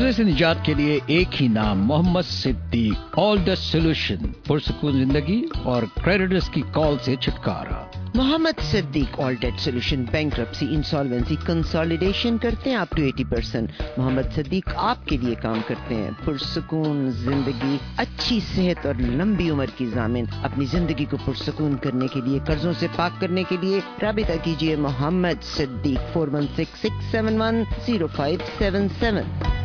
खतरे से निजात के लिए एक ही नाम, Mohammad Siddiq. All the solution, पुरसुकून जिंदगी और क्रेडिटर्स की कॉल से छुटकारा। Mohammad Siddiq all debt solution, bankruptcy, insolvency, consolidation करते हैं अप टू 80%। मोहम्मद सिद्दीक आपके लिए काम करते हैं। पुरसुकून जिंदगी, अच्छी सेहत और लंबी उम्र की ज़ामिन। अपनी जिंदगी को पुरसुकून करने के लिए, कर्जों से पाक करने के लिए राबिता कीजिए मोहम्मद सिद्दीक 4166710577।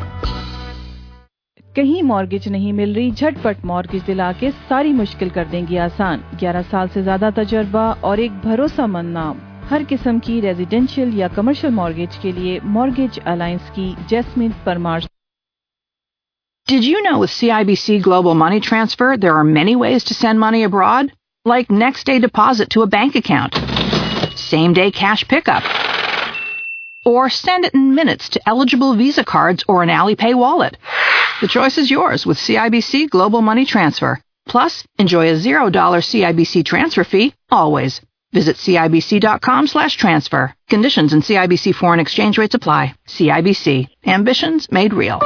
कहीं मॉर्गेज नहीं मिल रही, झटपट मॉर्गेज दिला के सारी मुश्किल कर देंगी आसान। 11 साल से ज्यादा तजर्बा और एक भरोसेमंद नाम। हर किस्म की रेजिडेंशियल या कमर्शियल मॉर्गेज के लिए मॉर्गेज अलायंस की Jasmin Parmar. Did you know with CIBC Global Money Transfer, there are many ways to send money abroad? Like next day deposit to a bank account, same day cash pickup, or send it in minutes to eligible Visa cards or an Alipay wallet. The choice is yours with CIBC Global Money Transfer. Plus, enjoy a $0 CIBC transfer fee always. Visit CIBC.com/transfer. Conditions and CIBC foreign exchange rates apply. CIBC. Ambitions made real.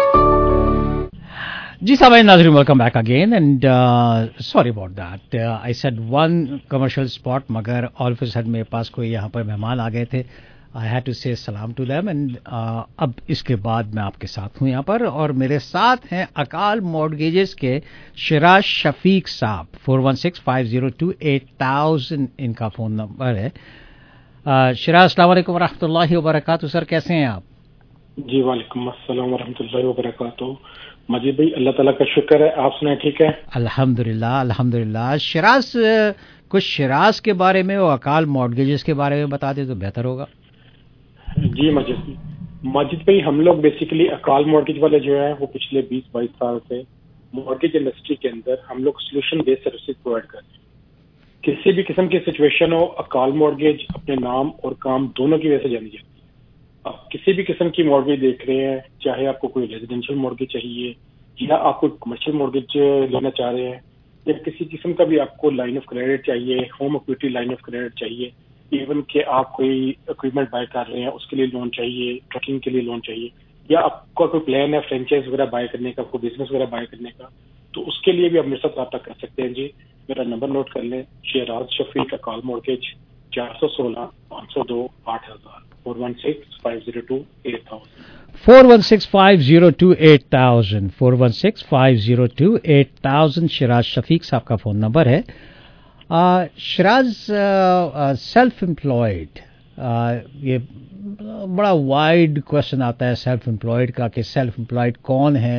जी साहब, नाज़रीन, welcome back again and sorry about that. I said one commercial spot, मगर all of a sudden मेरे पास कोई यहाँ पर मेहमान आ गए थे। आई हैड टू से सलाम टू देम एंड अब इसके बाद मैं आपके साथ हूँ यहाँ पर, और मेरे साथ हैं अकाल मॉर्गेजेस के शिराज शफीक साहब। 4165028000 इनका फ़ोन नंबर है। शिराज, अस्सलाम वालेकुम वरहमतुल्लाहि वबरकातुहू। सर, कैसे हैं आप? जी वालेकुम अस्सलाम वरहमतुल्लाहि वबरकातुहू। मजीद भाई, अल्लाह ताला का शुक्र है, आप सुनाए ठीक है? अल्हम्दुलिल्लाह अल्हम्दुलिल्लाह। शिराज, कुछ शिराज के बारे में और अकाल मॉर्गेजेस के बारे में बता दे तो बेहतर होगा। जी माजिद भाई, हम लोग बेसिकली अकाल मॉर्गेज वाले जो है वो पिछले 20-22 साल से मॉर्गेज इंडस्ट्री के अंदर हम लोग सोल्यूशन बेस्ड सर्विसेज प्रोवाइड कर रहे हैं। किसी भी किस्म की सिचुएशन हो, अकाल मॉर्गेज अपने नाम और काम दोनों की वजह से जानी जाती है। आप किसी भी किस्म की मॉर्गेज देख रहे हैं, चाहे आपको कोई रेजिडेंशियल मॉर्गेज चाहिए या आप कोई कमर्शियल मॉर्गेज लेना चाह रहे हैं, या किसी किस्म का भी आपको लाइन ऑफ क्रेडिट चाहिए, home equity line of credit चाहिए, इवन कि आप कोई इक्विपमेंट बाय कर रहे हैं उसके लिए लोन चाहिए, ट्रकिंग के लिए लोन चाहिए, या आपका कोई प्लान है फ्रेंचाइज वगैरह बाय करने का, कोई बिजनेस वगैरह बाय करने का, तो उसके लिए भी आप मेरे साथ रब्ता कर सकते हैं। जी, मेरा नंबर नोट कर लें, शिराज शफीक अकाल मॉर्गेज 416-502-8000 416-502-8000 416-502-8000 416-502-8000 शिराज शफीक साहब का फ़ोन नंबर है। शिराज, सेल्फ एम्प्लॉयड, ये बड़ा वाइड क्वेश्चन आता है सेल्फ एम्प्लॉयड का कि सेल्फ एम्प्लॉयड कौन है।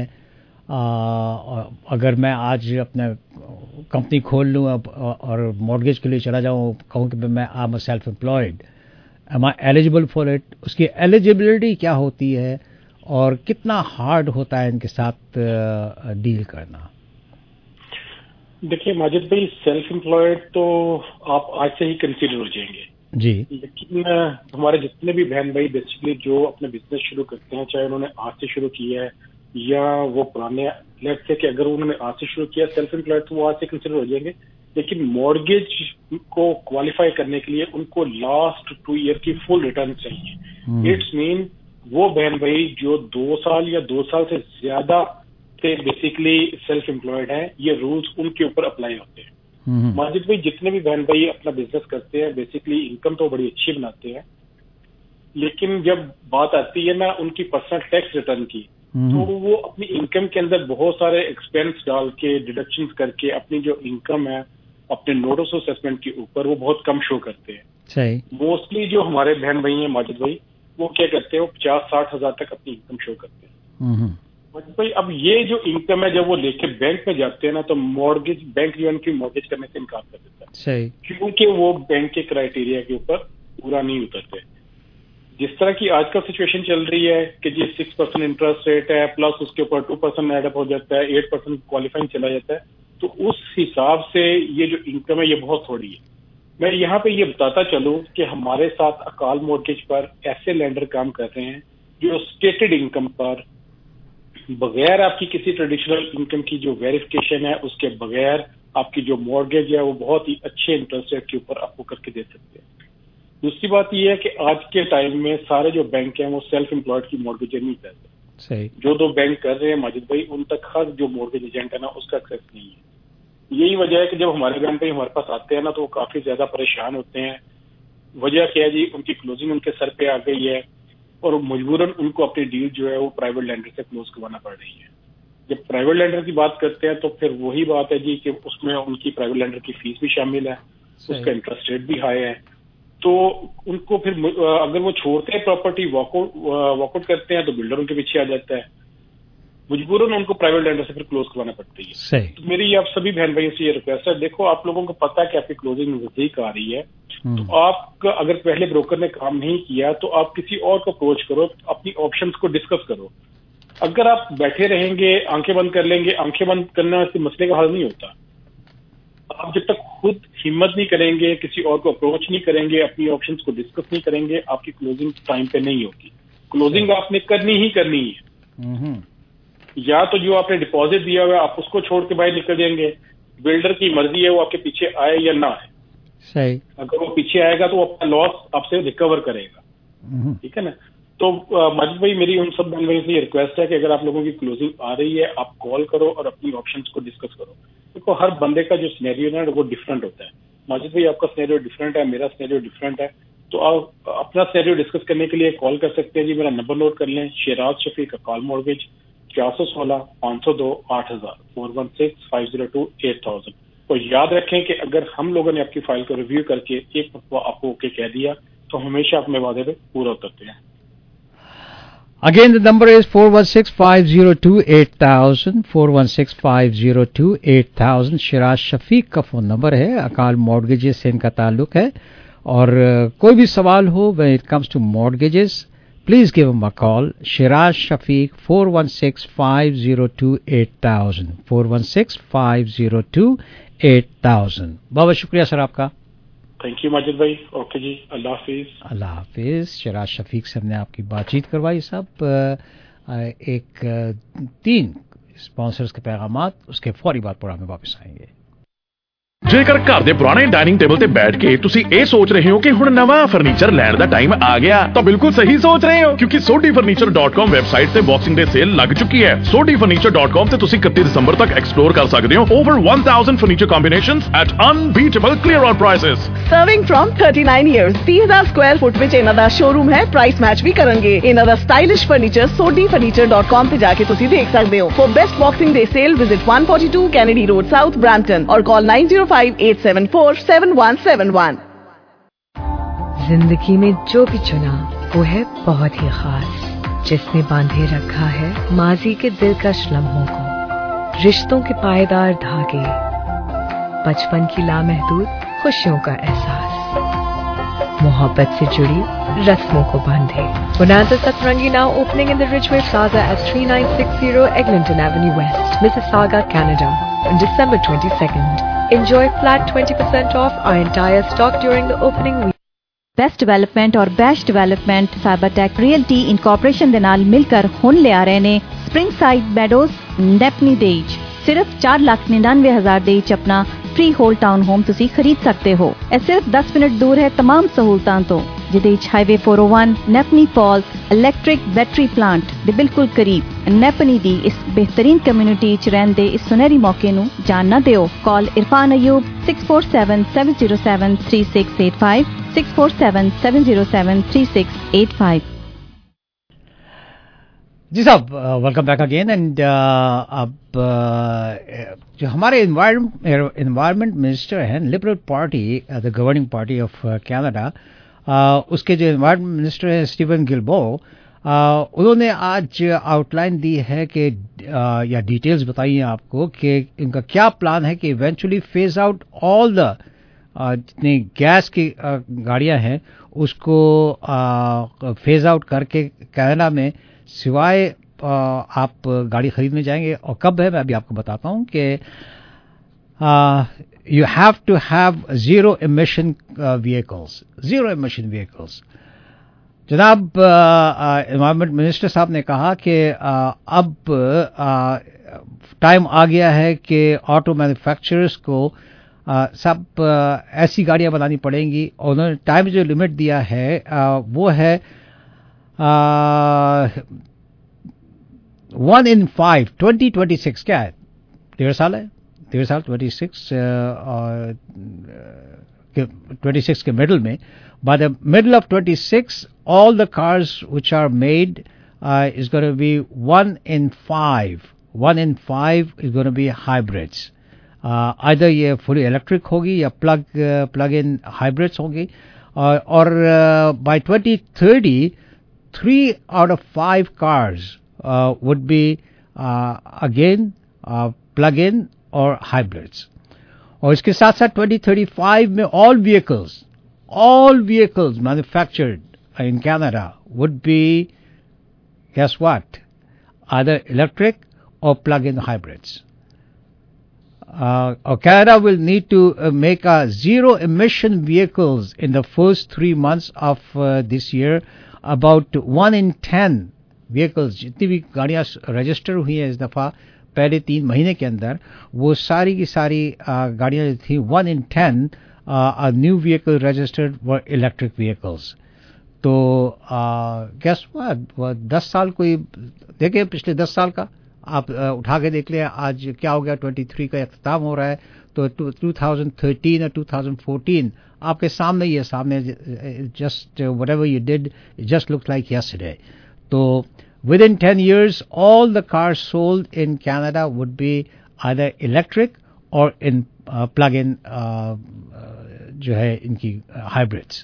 अगर मैं आज अपने कंपनी खोल लूँ और मॉर्गेज के लिए चला जाऊँ, कहूँ कि मैं I am a self employed, am I eligible for it? उसकी एलिजिबिलिटी क्या होती है और कितना हार्ड होता है इनके साथ डील करना? देखिए माजिद भाई, सेल्फ एम्प्लॉयड तो आप आज से ही कंसीडर हो जाएंगे जी, लेकिन हमारे जितने भी बहन भाई बेसिकली जो अपने बिजनेस शुरू करते हैं, चाहे उन्होंने आज से शुरू किया है या वो पुराने, लेट से कि अगर उन्होंने आज से शुरू किया सेल्फ एम्प्लॉयड तो वो आज से कंसीडर हो जाएंगे, लेकिन मॉर्गेज को क्वालिफाई करने के लिए उनको लास्ट 2 ईयर की फुल रिटर्न चाहिए। इट्स मीन वो बहन भाई जो 2 साल या 2 साल से ज्यादा से बेसिकली सेल्फ एम्प्लॉयड है, ये रूल्स उनके ऊपर अप्लाई होते हैं। माजिद भाई, जितने भी बहन भाई अपना बिजनेस करते हैं बेसिकली इनकम तो बड़ी अच्छी बनाते हैं, लेकिन जब बात आती है ना उनकी पर्सनल टैक्स रिटर्न की, तो वो अपनी इनकम के अंदर बहुत सारे एक्सपेंस डाल के, डिडक्शंस करके अपनी जो इनकम है अपने नोटिस असेसमेंट के ऊपर वो बहुत कम शो करते हैं। सही। मोस्टली जो हमारे बहन भाई हैं माजिद भाई, वो क्या करते हैं, वो 50-60 हजार तक अपनी इनकम शो करते हैं। माजिद भाई, अब ये जो इनकम है जब वो लेके बैंक में जाते हैं ना, तो मॉर्गेज बैंक जो उनकी मॉर्गेज करने से इनकार कर देता है। सही। क्योंकि वो बैंक के क्राइटेरिया के ऊपर पूरा नहीं उतरते। जिस तरह की आजकल सिचुएशन चल रही है कि जी 6% इंटरेस्ट रेट है, प्लस उसके ऊपर 2% एडअप हो जाता है, 8% क्वालिफाइंग चला जाता है, तो उस हिसाब से ये जो इनकम है ये बहुत थोड़ी है। मैं यहाँ पे ये बताता चलूं कि हमारे साथ अकाल मॉर्गेज पर ऐसे लेंडर काम कर रहे हैं जो स्टेटेड इनकम पर बगैर आपकी किसी ट्रेडिशनल इनकम की जो वेरिफिकेशन है उसके बगैर आपकी जो मॉर्गेज है वो बहुत ही अच्छे इंटरेस्ट रेट के ऊपर आपको करके दे सकते हैं। दूसरी बात यह है कि आज के टाइम में सारे जो बैंक हैं वो सेल्फ एम्प्लॉयड की मॉर्गेज नहीं करते। सही। जो दो बैंक कर रहे हैं माजिद भाई, उन तक हर जो मॉर्गेज एजेंट है ना उसका एक्सेस नहीं है। यही वजह है कि जब हमारे बैंक पे हमारे पास आते हैं ना तो वो काफी ज्यादा परेशान होते हैं। वजह क्या है जी, उनकी क्लोजिंग उनके सर पे आ गई है और मजबूरन उनको अपनी डील जो है वो प्राइवेट लेंडर से क्लोज करवाना पड़ रही है। जब प्राइवेट लेंडर की बात करते हैं तो फिर वही बात है जी कि उसमें उनकी प्राइवेट लेंडर की फीस भी शामिल है, उसका इंटरेस्ट रेट भी हाई है। तो उनको फिर अगर वो छोड़ते हैं प्रॉपर्टी, वॉकआउट करते हैं तो बिल्डर उनके पीछे आ जाता है, मजबूरन उनको प्राइवेट लेंडर से फिर क्लोज करवाना पड़ती है। सही। तो मेरी आप सभी बहन भाइयों से ये रिक्वेस्ट है, देखो आप लोगों को पता है कि आपकी क्लोजिंग नजदीक आ रही है, तो आप अगर पहले ब्रोकर ने काम नहीं किया तो आप किसी और को अप्रोच करो, अपनी ऑप्शंस को डिस्कस करो। अगर आप बैठे रहेंगे, आंखें बंद कर लेंगे, आंखें बंद करना से मसले का हल नहीं होता। आप जब तक खुद हिम्मत नहीं करेंगे, किसी और को अप्रोच नहीं करेंगे, अपनी ऑप्शंस को डिस्कस नहीं करेंगे, आपकी क्लोजिंग टाइम पे नहीं होगी। क्लोजिंग आपने करनी ही करनी है। या तो जो आपने डिपॉजिट दिया हुआ है आप उसको छोड़ के बाहर निकल जाएंगे, बिल्डर की मर्जी है वो आपके पीछे आए या ना आए। सही। अगर वो पीछे आएगा तो वो अपना लॉस आपसे रिकवर करेगा, ठीक है ना। तो माजिद भाई मेरी उन सब बहन भाई से ये रिक्वेस्ट है कि अगर आप लोगों की क्लोजिंग आ रही है आप कॉल करो और अपनी ऑप्शंस को डिस्कस करो। देखो हर बंदे का जो सिनेरियो है वो डिफरेंट होता है। माजिद भाई आपका सिनेरियो डिफरेंट है, मेरा सिनेरियो डिफरेंट है, तो आप अपना सिनेरियो डिस्कस करने के लिए कॉल कर सकते हैं जी। मेरा नंबर नोट कर लें, शिराज शफीक अकाल मॉर्गेज 416 502 8000 416 502 8000। तो याद रखें कि अगर हम लोगों ने आपकी फाइल को रिव्यू करके एक दफा आपको ओके कह दिया तो हमेशा अपने वादे पे पूरा उतरते हैं। Again, the number is 416-502-8000, 416-502-8000. Siraj Shafiq का फोन नंबर है, अकाल मॉर्गेजेस से इनका ताल्लुक है और कोई भी सवाल हो when it comes to mortgages, please give him a call. Siraj Shafiq 416-502-8000, 416-502-8000. बहुत शुक्रिया सर आपका। थैंक यू माजिद भाई। ओके जी, अल्लाह हाफिज। अल्लाह हाफिज। शिराज शफीक से हमने आपकी बातचीत करवाई साहब। एक 3 स्पॉन्सर्स के पैगामात, उसके फौरी बाद प्रोग्राम में वापस आएंगे। ਜੇਕਰ ਘਰ ਦੇ ਪੁਰਾਣੇ ਡਾਈਨਿੰਗ ਟੇਬਲ ਤੇ ਬੈਠ ਕੇ ਤੁਸੀਂ ਇਹ ਸੋਚ ਰਹੇ ਹੋ ਕਿ ਹੁਣ ਨਵਾਂ ਫਰਨੀਚਰ ਲੈਣ ਦਾ ਟਾਈਮ ਆ ਗਿਆ ਤਾਂ ਬਿਲਕੁਲ ਸਹੀ ਸੋਚ ਰਹੇ ਹੋ ਕਿਉਂਕਿ sodifurniture.com ਵੈਬਸਾਈਟ ਤੇ ਬਾਕਸਿੰਗ ਡੇ ਸੇਲ ਲੱਗ ਚੁੱਕੀ ਹੈ। sodifurniture.com ਤੇ ਤੁਸੀਂ 31 ਦਸੰਬਰ ਤੱਕ ਐਕਸਪਲੋਰ ਕਰ ਸਕਦੇ ਹੋ over 1000 furniture combinations at unbeatable clear out prices। Serving from 39 years 30,000 square foot ਵਿੱਚ ਇਹਨਾਂ ਦਾ ਸ਼ੋਰੂਮ ਹੈ, ਪ੍ਰਾਈਸ ਮੈਚ ਵੀ ਕਰਨਗੇ। ਇਹਨਾਂ ਦਾ ਸਟਾਈਲਿਸ਼ ਫਰਨੀਚਰ sodifurniture.com ਤੇ ਜਾ ਕੇ ਤੁਸੀਂ ਦੇਖ ਸਕਦੇ ਹੋ। For best boxing day sale visit 142 Kennedy Road South Brampton or call 9058747171। जिंदगी में जो भी चुना वो है बहुत ही खास, जिसने बांधे रखा है माजी के दिलकश लम्हों को, रिश्तों के पायदार धागे, बचपन की लामहदूद खुशियों का एहसास, मोहब्बत से जुड़ी रस्मों को बांधे। Bonanza Satrangi now opening in the Ridgeway Plaza at 3960 Eglinton Avenue West, Mississauga, Canada on December 22nd. Enjoy flat 20% off our entire stock during the opening week. Best development और best development Cybertech Realty incorporation ਦੇ ਨਾਲ ਮਿਲकर ਹੁਣ ਲਿਆ ਰਹੇ ਨੇ spring side Meadows ਨੈਪਨੀ ਦੇਜ। ਸਿਰਫ 4,99,000 ਦੇ ਵਿੱਚ ਆਪਣਾ ਫ੍ਰੀ ਹੋਲ ਟਾਊਨ ਹੋਮ ਤੁਸੀਂ ਖਰੀਦ ਸਕਦੇ ਹੋ। ਇਹ ਸਿਰਫ 10 ਮਿੰਟ ਦੂਰ ਹੈ तमाम ਸਹੂਲਤਾਂ ਤੋਂ, ਜਿਹਦੇ ਵਿੱਚ highway 401 Napanee false electric battery plant ਦੇ ਬਿਲਕੁਲ ਕਰੀਬ। ਨੈਪਨੀ ਦੀ ਇਸ ਬਿਹਤਰੀਨ ਕਮਿਊਨਿਟੀ ਵਿੱਚ ਰਹਿਣ ਦੇ ਇਸ ਸੁਨਹਿਰੀ ਮੌਕੇ ਨੂੰ ਜਾਣ ਨਾ ਦਿਓ। ਕਾਲ ਇਰਫਾਨ ਅਯੂਬ 647-707-3685 647-707-3685। जी साहब, वेलकम बैक अगेन। एंड अब जो हमारे एनवायरनमेंट मिनिस्टर हैं, liberal party the governing party of Canada, उसके जो एनवायरनमेंट मिनिस्टर हैं स्टीवन गिलबो, उन्होंने आज आउटलाइन दी है कि या डिटेल्स बताई हैं आपको कि इनका क्या प्लान है कि eventually phase out all the जितनी गैस की गाड़ियां हैं उसको फेज आउट करके कनाडा में सिवाय आप गाड़ी खरीदने जाएंगे। और कब है मैं अभी आपको बताता हूं कि you have to have zero emission vehicles. जनाब एनवायरनमेंट मिनिस्टर साहब ने कहा कि अब टाइम आ गया है कि ऑटो मैन्युफैक्चरर्स को सब ऐसी गाड़ियां बनानी पड़ेंगी। और उन्होंने टाइम जो लिमिट दिया है वो है 1 in 5 2026 क्या है, 1.5 साल है, 1.5 साल 26 के मिडल में. By the middle of 26, all the cars which are made is going to be 1 in 5. 1 in 5 is going to be hybrids. Either ये fully electric होगी या plug-in hybrids होगी. और by 2030, 3 out of 5 cars would be again plug-in or hybrids. और इसके साथ साथ 2035 में all vehicles manufactured in Canada would be, guess what, either electric or plug-in hybrids. Canada will need to make zero emission vehicles in the first 3 months of this year. About 1 in 10 vehicles, जितनी भी गाड़ियां register हुई हैं इस दफ़ा पहले 3 महीने के अंदर, वो सारी की सारी गाड़ियां थी 1 in 10 new vehicle registered were electric vehicles. तो गैस व्हाट, 10 साल कोई देखे, पिछले 10 साल का आप उठा के देख लिया, आज क्या हो गया, 23 का अख्ताम हो रहा है, तो 2013 और 2014 आपके सामने ही है, सामने, just whatever you did just looks like yesterday. तो within 10 years all the cars sold in Canada would be either electric or in plug-in जो है इनकी hybrids.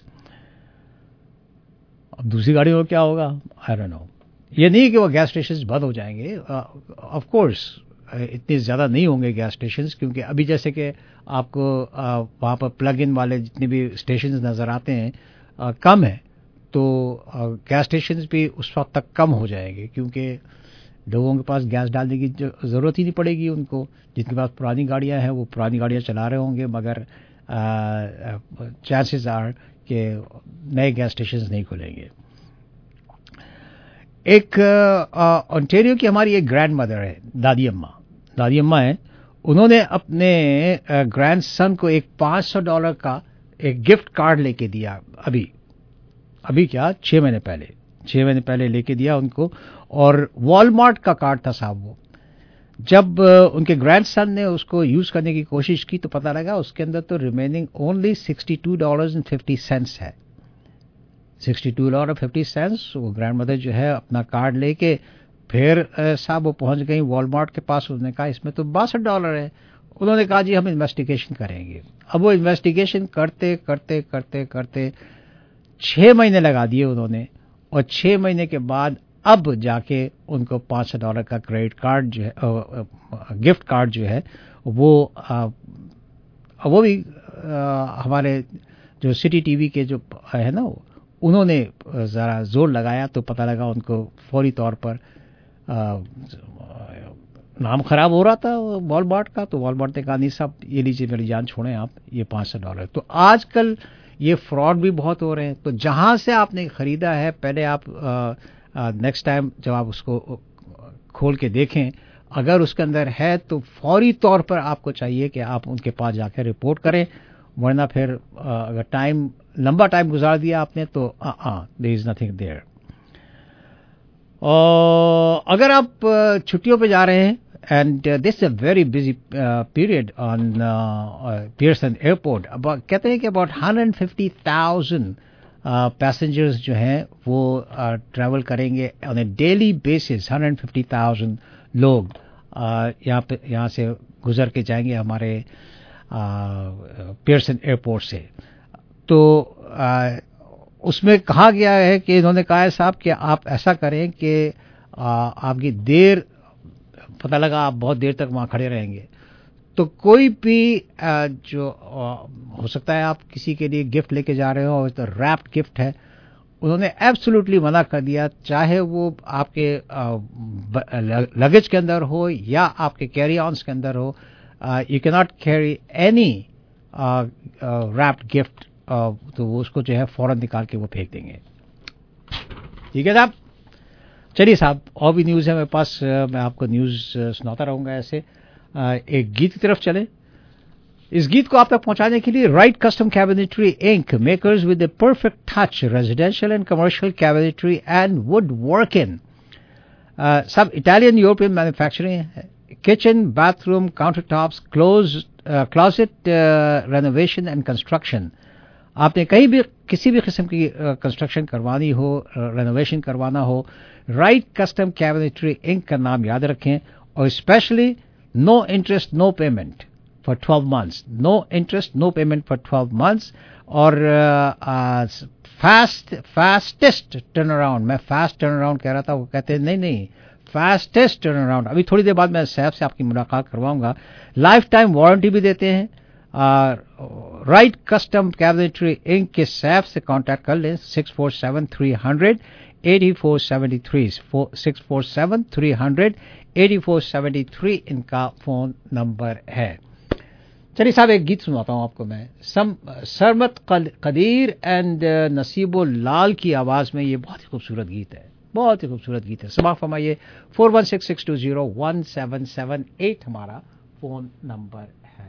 अब दूसरी गाड़ियों में क्या होगा, I don't know. ये नहीं कि वो गैस स्टेशन बंद हो जाएंगे, ऑफ कोर्स इतने ज़्यादा नहीं होंगे गैस स्टेशन, क्योंकि अभी जैसे कि आपको वहाँ पर प्लग इन वाले जितने भी स्टेशन नज़र आते हैं कम है, तो गैस स्टेशन भी उस वक्त तक कम हो जाएंगे, क्योंकि लोगों के पास गैस डालने की ज़रूरत ही नहीं पड़ेगी उनको. जिनके पास पुरानी गाड़ियाँ हैं वो पुरानी गाड़ियाँ चला रहे होंगे, मगर चांसेस आर कि नए गैस स्टेशन नहीं खुलेंगे. एक ऑन्टेरियो की हमारी एक ग्रैंड मदर है, दादी अम्मा है, उन्होंने अपने ग्रैंड सन को एक $500 का एक गिफ्ट कार्ड लेके दिया. अभी क्या 6 महीने पहले लेके दिया उनको, और वॉलमार्ट का कार्ड था साहब. वो जब उनके ग्रैंड सन ने उसको यूज करने की कोशिश की तो पता लगा उसके अंदर तो रिमेनिंग ओनली $62.50 है. $62.50. वो ग्रैंड मदर जो है अपना कार्ड लेके फिर साहब वो पहुंच गई वॉलमार्ट के पास. उसने कहा इसमें तो $62 है. उन्होंने कहा जी हम इन्वेस्टिगेशन करेंगे. अब वो इन्वेस्टिगेशन करते करते करते करते 6 महीने लगा दिए उन्होंने, और 6 महीने के बाद अब जाके उनको $500 का क्रेडिट कार्ड जो है, गिफ्ट कार्ड जो है वो भी हमारे जो सिटी टीवी के जो है ना, उन्होंने ज़रा जोर लगाया तो पता लगा उनको फौरी तौर पर नाम खराब हो रहा था वॉलमार्ट का. तो वॉलमार्ट ने कहा नहीं साहब ये लीजिए मेरी जान छोड़ें आप, ये $500. तो आजकल ये फ्रॉड भी बहुत हो रहे हैं. तो जहां से आपने खरीदा है पहले आप नेक्स्ट टाइम जब आप उसको खोल के देखें, अगर उसके अंदर है तो फौरी तौर पर आपको चाहिए कि आप उनके पास जाकर रिपोर्ट करें, वरना फिर अगर लंबा टाइम गुजार दिया आपने तो देयर इज नथिंग देयर. अगर आप छुट्टियों पे जा रहे हैं, and this is a very busy period on Pearson airport, कहते हैं कि अबाउट 150,000 पैसेंजर्स जो हैं वो ट्रैवल करेंगे ऑन ए डेली बेसिस. 150,000 लोग यहाँ से गुजर के जाएंगे हमारे पियर्सन एयरपोर्ट से. तो उसमें कहा गया है कि इन्होंने कहा है साहब कि आप ऐसा करें कि आपकी देर, पता लगा आप बहुत देर तक वहाँ खड़े रहेंगे, तो कोई भी जो हो सकता है आप किसी के लिए गिफ्ट लेके जा रहे हो, तो रैप्ड गिफ्ट है, उन्होंने एब्सोल्युटली मना कर दिया, चाहे वो आपके लगेज के अंदर हो या आपके कैरी ऑन्स के अंदर हो. You can not carry any wrapped gift. तो वो उसको जो है फौरन निकाल के वो फेंक देंगे. ठीक है साहब. चलिए साहब, और भी न्यूज़ है मेरे पास, मैं आपको न्यूज़ सुनाता रहूँगा ऐसे. एक गीत की तरफ चले. इस गीत को आप तक पहुंचाने के लिए right custom cabinetry inc, makers with the perfect touch residential and commercial cabinetry and wood working. सब इटालियन यूरोपियन मैन्युफैक्चरिंग है. Kitchen, bathroom, counter tops, closet renovation and construction. आपने कहीं भी किसी भी किस्म की कंस्ट्रक्शन करवानी हो, रेनोवेशन करवाना हो, राइट कस्टम कैबिनेटरी इंक का नाम याद रखें. और specially no interest no payment for 12 months. No interest no payment for 12 months. और फास्टेस्ट टर्न अराउंड. मैं फास्ट टर्न अराउंड कह रहा था, वो कहते हैं नहीं फास्टेस्ट टर्न अराउंड. अभी थोड़ी देर बाद मैं सैफ से आपकी मुलाकात करवाऊंगा. लाइफ टाइम वारंटी भी देते हैं. राइट कस्टम कैबिनेटरी इंक के सैफ से कांटेक्ट कर लें. 647-300-8473 647-300-8473 इनका फोन नंबर है. चलिए साहब, एक गीत सुनाता हूं आपको मैं. सरमत कदीर एंड नसीबो लाल की आवाज में. ये बहुत ही खूबसूरत गीत है, बहुत ही खूबसूरत गीत है. समाप्त फरमाइए. 4166201778 हमारा फोन नंबर है.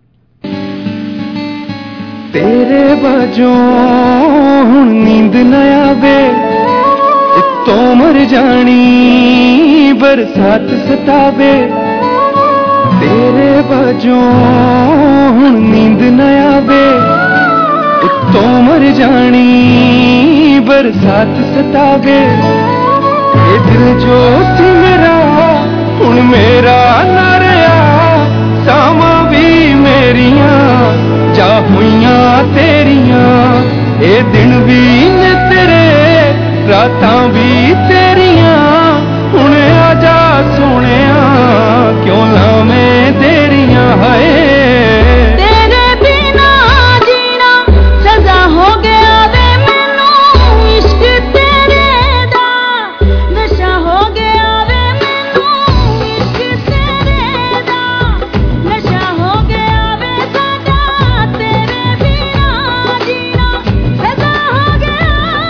तेरे बाजों नींद न आवे, तो मर जानी बरसात सतावे. तेरे बाजों नींद न आवे, तो मर जानी बरसात सतावे. ये दिल जो सी मेरा हुण मेरा ना रहा, सावां भी मेरियां जा हुइयां तेरियां. ये दिन भी ने तेरे, रातां भी तेरियां. हुण आजा सोहणिया, क्यों लावें देरियां. हाय तेरे बिना जीना सजा हो गया वे मैनू. इश्क तेरे दा नशा हो गया वे मैनू. इश्क तेरे दा नशा हो गया वे साडा. तेरे बिना जीना सजा हो गया.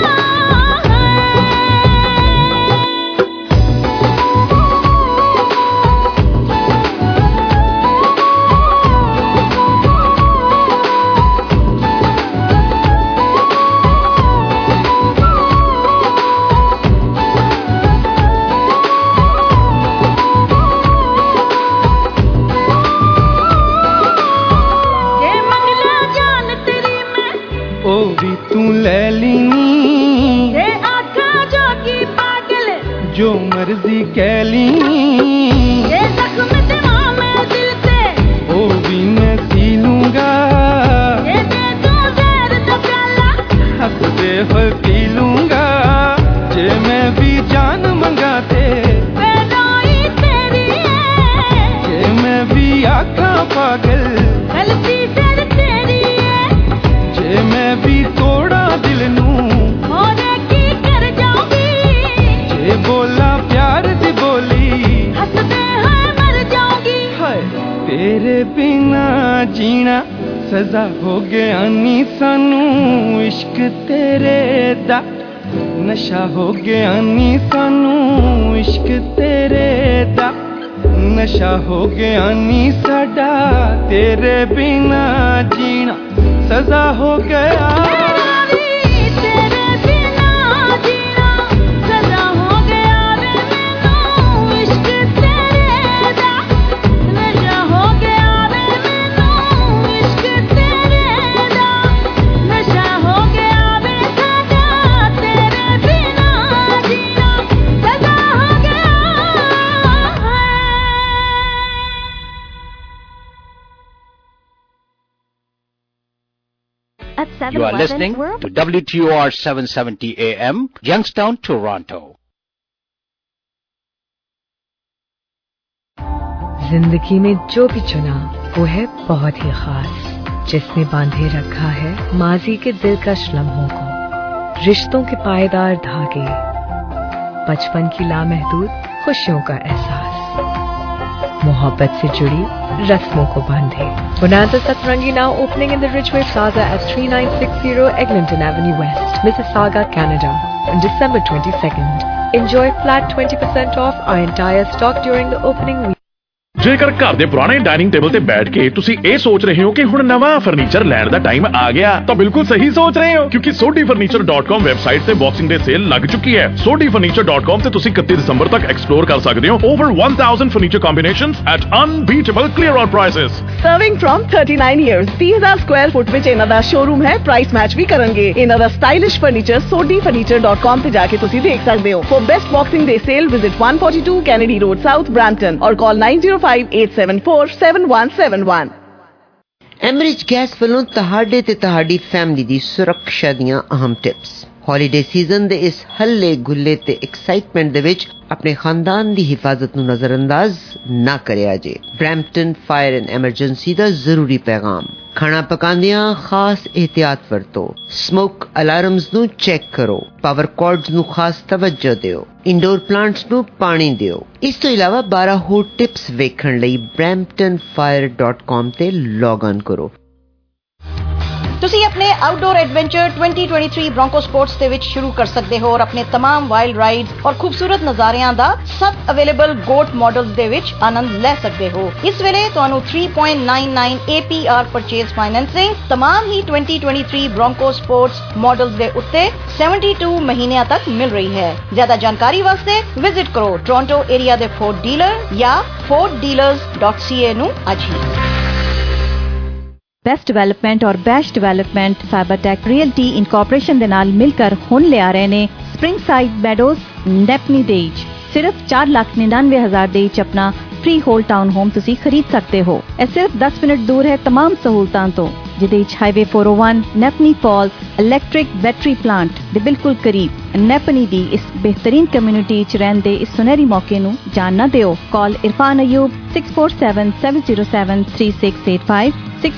ओ भी तू ले लीनी, ये आँखा जो की पागल, जो मर्जी कह लीनी. ये जख्म दिवा में दिल से, ओ भी मैं सी लूंगा. ये दे तू जहर दा प्याला, हंसते हुए पी लूंगा. जे मैं भी जान मंगा ते, बेरोई तेरी है. जे मैं भी आँखा पागल, गलती सिर तेरी है. जे मैं भी तोड़ा दिल नू, और की कर जाऊंगी. जे बोला प्यार दी बोली, हंसते हुए मर जाऊंगी. हाय तेरे बिना जीना सजा हो गया नी सानू. इश्क तेरे दा नशा हो गया नी सानू. इश्क तेरे दा नशा हो गया नी साडा. तेरे बिना जीना सजा हो गया. तेरे बिना जीना सजा हो गया वे मैनू. इश्क तेरे दा नशा हो गया वे मैनू. इश्क तेरे दा नशा हो गया वे साडा. तेरे बिना जीना सजा हो गया. You are listening to WTOR 770 AM, Youngstown, Toronto. जिंदगी में जो भी चुना वो है बहुत ही खास. जिसने बांधे रखा है माजी के दिलकश लम्हों को, रिश्तों के पायदार धागे, बचपन की लामहदूद खुशियों का एहसास, मोहब्बत से जुड़ी रस्मों को बांधे. Bonanza Satrangi now opening in the Ridgeway Plaza at 3960 Eglinton Avenue West, Mississauga, Canada on December 22nd. Enjoy flat 20% off our entire stock during the opening week. ਜੇਕਰ ਘਰ ਦੇ ਪੁਰਾਣੇ ਡਾਈਨਿੰਗ ਟੇਬਲ ਤੇ ਬੈਠ ਕੇ ਤੁਸੀਂ ਇਹ ਸੋਚ ਰਹੇ ਹੋ ਕਿ ਹੁਣ ਨਵਾਂ ਫਰਨੀਚਰ ਲੈਣ ਦਾ ਟਾਈਮ ਆ ਗਿਆ ਤਾਂ ਬਿਲਕੁਲ ਸਹੀ ਸੋਚ ਰਹੇ ਹੋ ਕਿਉਂਕਿ sodifurniture.com ਵੈਬਸਾਈਟ ਤੇ ਬਾਕਸਿੰਗ ਡੇ ਸੇਲ ਲੱਗ ਚੁੱਕੀ ਹੈ। sodifurniture.com ਤੇ ਤੁਸੀਂ 31 ਦਸੰਬਰ ਤੱਕ ਐਕਸਪਲੋਰ ਕਰ ਸਕਦੇ ਹੋ over 1000 furniture combinations at unbeatable clear out prices। Serving from 39 years 30,000 square foot ਵਿੱਚ ਇਹਨਾਂ ਦਾ ਸ਼ੋਰੂਮ ਹੈ। ਪ੍ਰਾਈਸ ਮੈਚ ਵੀ ਕਰਨਗੇ। ਇਹਨਾਂ ਦਾ ਸਟਾਈਲਿਸ਼ ਫਰਨੀਚਰ sodifurniture.com ਤੇ ਜਾ ਕੇ ਤੁਸੀਂ ਦੇਖ ਸਕਦੇ ਹੋ। For best boxing day sale visit 142 Kennedy Road South Brampton or call 9058747171। Enbridge gas ਵੱਲੋਂ ਤੁਹਾਡੇ ਤੇ ਤੁਹਾਡੀ ਫੈਮਿਲੀ ਦੀ ਸੁਰੱਖਿਆ ਦੀਆਂ ਅਹਿਮ ਟਿਪਸ। ਹੌਲੀਡੇ ਸੀਜ਼ਨ ਦੇ ਇਸ ਹੱਲੇ ਗੁੱਲੇ ਤੇ ਐਕਸਾਈਟਮੈਂਟ ਦੇ ਵਿੱਚ ਆਪਣੇ ਖਾਨਦਾਨ ਦੀ ਹਿਫਾਜ਼ਤ ਨੂੰ ਨਜ਼ਰਅੰਦਾਜ਼ ਨਾ ਕਰਿਆ ਜੇ। ਬ੍ਰੈਂਪਟਨ ਫਾਇਰ ਐਂਡ ਐਮਰਜੈਂਸੀ ਦਾ ਜ਼ਰੂਰੀ ਪੈਗਾਮ। ਖਾਣਾ ਪਕਾਉਂਦਿਆਂ ਖਾਸ ਇਹਤਿਆਤ ਵਰਤੋ। ਸਮੋਕ ਅਲਾਰਮਸ ਨੂੰ ਚੈੱਕ ਕਰੋ। ਪਾਵਰ ਕਾਰਡਸ ਨੂੰ ਖਾਸ ਤਵੱਜੋ ਦਿਓ। ਇੰਡੋਰ ਪਲਾਂਟਸ ਨੂੰ ਪਾਣੀ ਦਿਓ। ਇਸ ਤੋਂ ਇਲਾਵਾ 12 ਹੋਰ ਟਿਪਸ ਵੇਖਣ ਲਈ bramptonfire.com ਤੇ ਲੌਗ ਆਨ ਕਰੋ। ਤੁਸੀਂ ਆਪਣੇ ਆਊਟਡੋਰ ਐਡਵੈਂਚਰ 2023 ਬ੍ਰੋਂਕੋ ਸਪੋਰਟਸ ਦੇ ਵਿੱਚ ਸ਼ੁਰੂ ਕਰ ਸਕਦੇ ਹੋ ਔਰ ਆਪਣੇ तमाम ਵਾਈਲਡ ਰਾਈਡਸ ਔਰ ਖੂਬਸੂਰਤ ਨਜ਼ਾਰਿਆਂ ਦਾ ਸਭ ਅਵੇਲੇਬਲ ਗੋਟ ਮਾਡਲਸ ਦੇ ਵਿੱਚ ਆਨੰਦ ਲੈ ਸਕਦੇ ਹੋ। ਇਸ ਵੇਲੇ ਤੁਹਾਨੂੰ 3.99 APR ਪਰਚੇਜ਼ ਫਾਈਨੈਂਸਿੰਗ तमाम ਹੀ 2023 ਬ੍ਰੋਂਕੋ ਸਪੋਰਟਸ ਮਾਡਲਸ ਦੇ ਉੱਤੇ 72 ਮਹੀਨਿਆਂ ਤੱਕ ਮਿਲ ਰਹੀ ਹੈ। ਜ਼ਿਆਦਾ ਜਾਣਕਾਰੀ ਵਾਸਤੇ ਵਿਜ਼ਿਟ ਕਰੋ ਟੋਰਾਂਟੋ ਏਰੀਆ ਦੇ ਫੋਰਡ ਡੀਲਰ ਜਾਂ forddealers.ca ਨੂੰ ਅੱਜ ਹੀ। बेस्ट डेवलपमेंट और best development Fibertech realty incorporation ਦੇ ਨਾਲ ਮਿਲकर ਹੁਣ ਲਿਆ ਰਹੇ ਨੇ ਸਪ੍ਰਿੰਗਸਾਈਡ ਮੈਡੋਜ਼ ਨੈਪਨੀ ਦੇਜ। ਸਿਰਫ 4,99,000 ਦੇ ਵਿੱਚ ਆਪਣਾ ਫ੍ਰੀ ਹੋਲ ਟਾਊਨ ਹੋਮ ਤੁਸੀਂ ਖਰੀਦ ਸਕਦੇ ਹੋ। ਇਹ ਸਿਰਫ 10 ਮਿੰਟ ਦੂਰ ਹੈ तमाम ਸਹੂਲਤਾਂ ਤੋਂ, ਜਿਹਦੇ ਵਿੱਚ highway 401 Napanee false electric battery plant ਦੇ ਬਿਲਕੁਲ ਕਰੀਬ। ਨੈਪਨੀ ਦੀ ਇਸ ਬਿਹਤਰੀਨ ਕਮਿਊਨਿਟੀ ਵਿੱਚ ਰਹਿਣ ਦੇ ਇਸ ਸੁਨਹਿਰੀ ਮੌਕੇ ਨੂੰ ਜਾਣ ਨਾ ਦਿਓ। ਕਾਲ ਇਰਫਾਨ ਅਯੂਬ 6477073685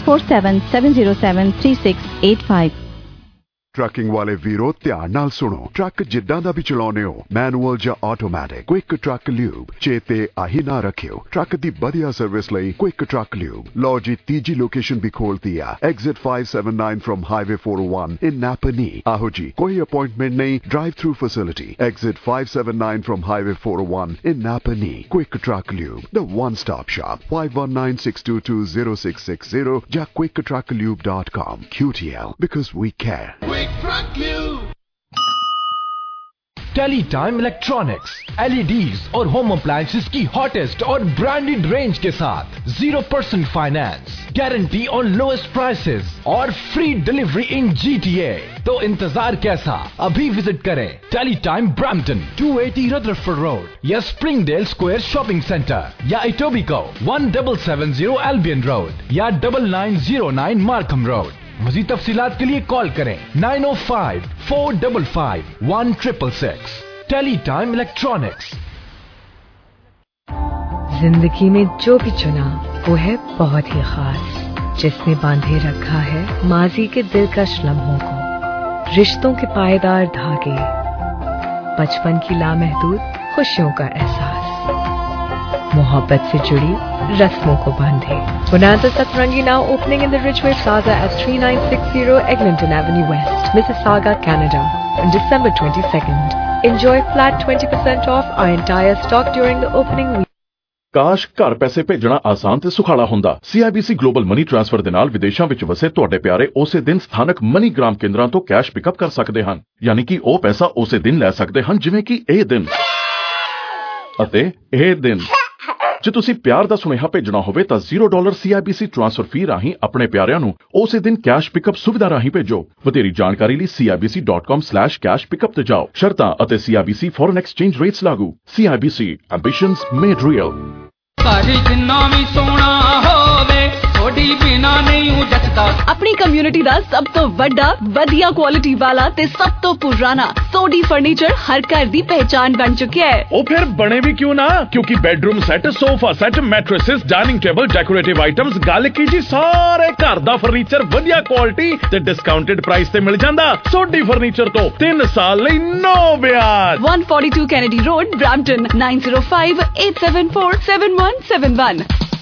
6477073685। ਟਰੱਕਿੰਗ ਵਾਲੇ ਵੀਰੋ ਧਿਆਨ ਨਾਲ ਸੁਣੋ। ਟਰੱਕ ਜਿੱਦਾਂ ਦਾ ਵੀ ਚਲਾਉਨੇ ਹੋ, ਮੈਨੂਅਲ ਜਾਂ ਆਟੋਮੈਟਿਕ, ਕੁਇਕ ਟਰੱਕ ਲਿਊਬ ਚੇਤੇ ਆਹੀ ਨਾ ਰੱਖਿਓ। ਟਰੱਕ ਦੀ ਵਧੀਆ ਸਰਵਿਸ ਲਈ ਕੁਇਕ ਟਰੱਕ ਲਿਊਬ। ਲਓ ਜੀ ਤੀਜੀ ਲੋਕੇਸ਼ਨ ਵੀ ਖੋਲਤੀ ਆ exit 579 from highway 401 in Napanee. ਆਹੋ ਜੀ ਕੋਈ ਅਪਾਇੰਟਮੈਂਟ ਨਹੀਂ, drive thru facility. Exit 579 from highway 401 in Napanee. Quick truck lube the one stop shop 5196220660 ਜਾਂ quicktrucklube.com। QTL because we care। Teletime electronics LEDs और होम अप्लायंसेस की hottest और branded range के साथ 0% finance, guarantee on lowest prices और free delivery in GTA। तो इंतजार कैसा, अभी विजिट करें टेलीटाइम ब्रैम्पटन 280 रदरफोर्ड रोड या स्प्रिंगडेल स्क्वायर शॉपिंग सेंटर या इटोबिको 1770 एल्बियन रोड या 9909 मार्कम रोड। मज़ीद तफसीलात के लिए कॉल करें 905-455-1666। Teletime electronics. जिंदगी में जो भी चुना वो है बहुत ही खास, जिसने बांधे रखा है माजी के दिलकश लम्हों को, रिश्तों के पायदार धागे, बचपन की लामहदूद खुशियों का एहसास, मोहब्बत से जुड़ी रस्मों को बांधे। Bonanza Satrangi now opening in the Ridgeway Plaza at 3960 Eglinton Avenue West, Mississauga, Canada on December 22nd. Enjoy flat 20% off our entire stock during the opening week. ਕਾਸ਼ ਘਰ ਪੈਸੇ ਭੇਜਣਾ ਆਸਾਨ ਤੇ ਸੁਖਾਲਾ ਹੁੰਦਾ। CIBC ਗਲੋਬਲ ਮਨੀ ਟ੍ਰਾਂਸਫਰ ਦੇ ਨਾਲ ਵਿਦੇਸ਼ਾਂ ਵਿੱਚ ਵਸੇ ਤੁਹਾਡੇ ਪਿਆਰੇ ਉਸੇ ਦਿਨ ਸਥਾਨਕ ਮਨੀਗ੍ਰਾਮ ਕੇਂਦਰਾਂ ਤੋਂ ਕੈਸ਼ ਪਿਕਅਪ ਕਰ ਸਕਦੇ ਹਨ। ਯਾਨੀ ਕਿ ਉਹ ਪੈਸਾ ਉਸੇ ਦਿਨ ਲੈ ਸਕਦੇ ਹਨ ਜਿਵੇਂ ਕਿ ਇਹ ਦਿਨ ਅਤੇ ਇਹ ਦਿਨ। ਜੇ ਤੁਸੀਂ ਪਿਆਰ ਦਾ ਸੁਨੇਹਾ ਭੇਜਣਾ ਹੋਵੇ ਤਾਂ $0 CIBC ਟ੍ਰਾਂਸਫਰ ਫੀ ਰਾਹੀਂ ਆਪਣੇ ਪਿਆਰਿਆਂ ਨੂੰ ਉਸੇ ਦਿਨ ਕੈਸ਼ ਪਿਕਅਪ ਸੁਵਿਧਾ ਰਾਹੀਂ ਭੇਜੋ। ਵਧੇਰੀ ਜਾਣਕਾਰੀ ਲਈ cibc.com/cash pickup ਤੇ ਜਾਓ। ਸ਼ਰਤਾਂ ਅਤੇ CIBC ਫੋਰਨ ਐਕਸਚੇਂਜ ਰੇਟਸ ਲਾਗੂ। CIBC ambitions made real. ਘਰ ਜਿੰਨਾ ਵੀ ਸੋਹਣਾ ਹੋਵੇ ਥੋੜੀ ਬਿਨਾ ਨਹੀਂ ਜੱਟਦਾ। ਆਪਣੀ ਕਮਿਊਨਿਟੀ ਦਾ ਸਭ ਤੋਂ ਵੱਡਾ ਵਧੀਆ ਕੁਆਲਿਟੀ ਵਾਲਾ ਤੇ ਸਭ ਤੋਂ ਪੁਰਾਣਾ ਸੋਡੀ ਫਰਨੀਚਰ ਹਰ ਘਰ ਦੀ ਪਹਿਚਾਨ ਬਣ ਚੁੱਕਿਆ ਹੈ। ਉਹ ਫਿਰ ਬਣੇ ਵੀ ਕਿਉਂ ਨਾ, ਕਿਉਂਕਿ bedroom set, sofa set, mattresses, dining table, decorative items, ਗੱਲ ਕੀ ਜੀ ਸਾਰੇ ਘਰ ਦਾ ਫਰਨੀਚਰ ਵਧੀਆ ਕੁਆਲਿਟੀ ਤੇ ਡਿਸਕਾਊਂਟਡ ਪ੍ਰਾਈਸ ਤੇ ਮਿਲ ਜਾਂਦਾ। ਸੋਡੀ ਫਰਨੀਚਰ ਤੋਂ 3 ਸਾਲ ਲਈ ਨੋ ਵਿਆਜ। 142 Kennedy Road, Brampton 9058747171।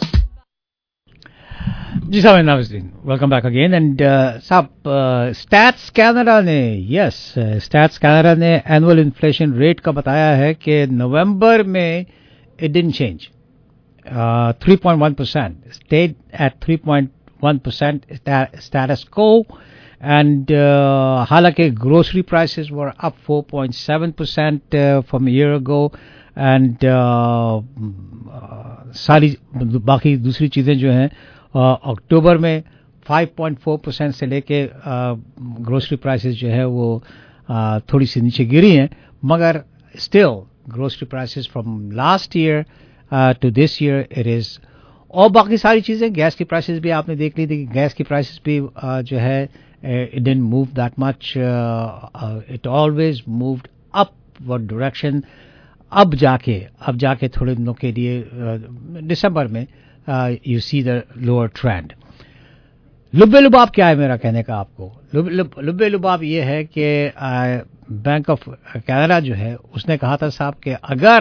जी साहब नाज़रीन, वेलकम बैक अगेन। एंड साहब स्टैट्स कैनेडा ने स्टैट्स कैनेडा ने एनुअल इन्फ्लेशन रेट का बताया है कि नवंबर में it didn't change 3.1%, stayed at 3.1% status quo. And हालांकि grocery prices were up 4.7% from a year ago. And सारी बाकी दूसरी चीज़ें जो हैं अक्टूबर में 5.4% से लेके ग्रोसरी प्राइसेस जो है वो थोड़ी सी नीचे गिरी हैं, मगर still grocery prices from last year to this year it is. और बाकी सारी चीज़ें, गैस की प्राइसेस भी आपने देख ली थी कि गैस की प्राइसेस भी जो है it didn't move that much. It always moved upward direction. अब जाके थोड़े दिनों के लिए दिसंबर में you see the lower trend. लुब्बे लुबाब क्या है मेरा कहने का आपको? लुब्बे लुबाब ये है कि बैंक ऑफ कनाडा जो है उसने कहा था साहब कि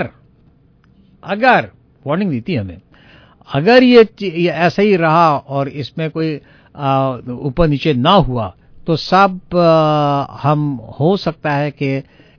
अगर वार्निंग दी थी हमें, अगर ये ऐसा ही रहा और इसमें कोई ऊपर नीचे ना हुआ तो सब हम हो सकता है कि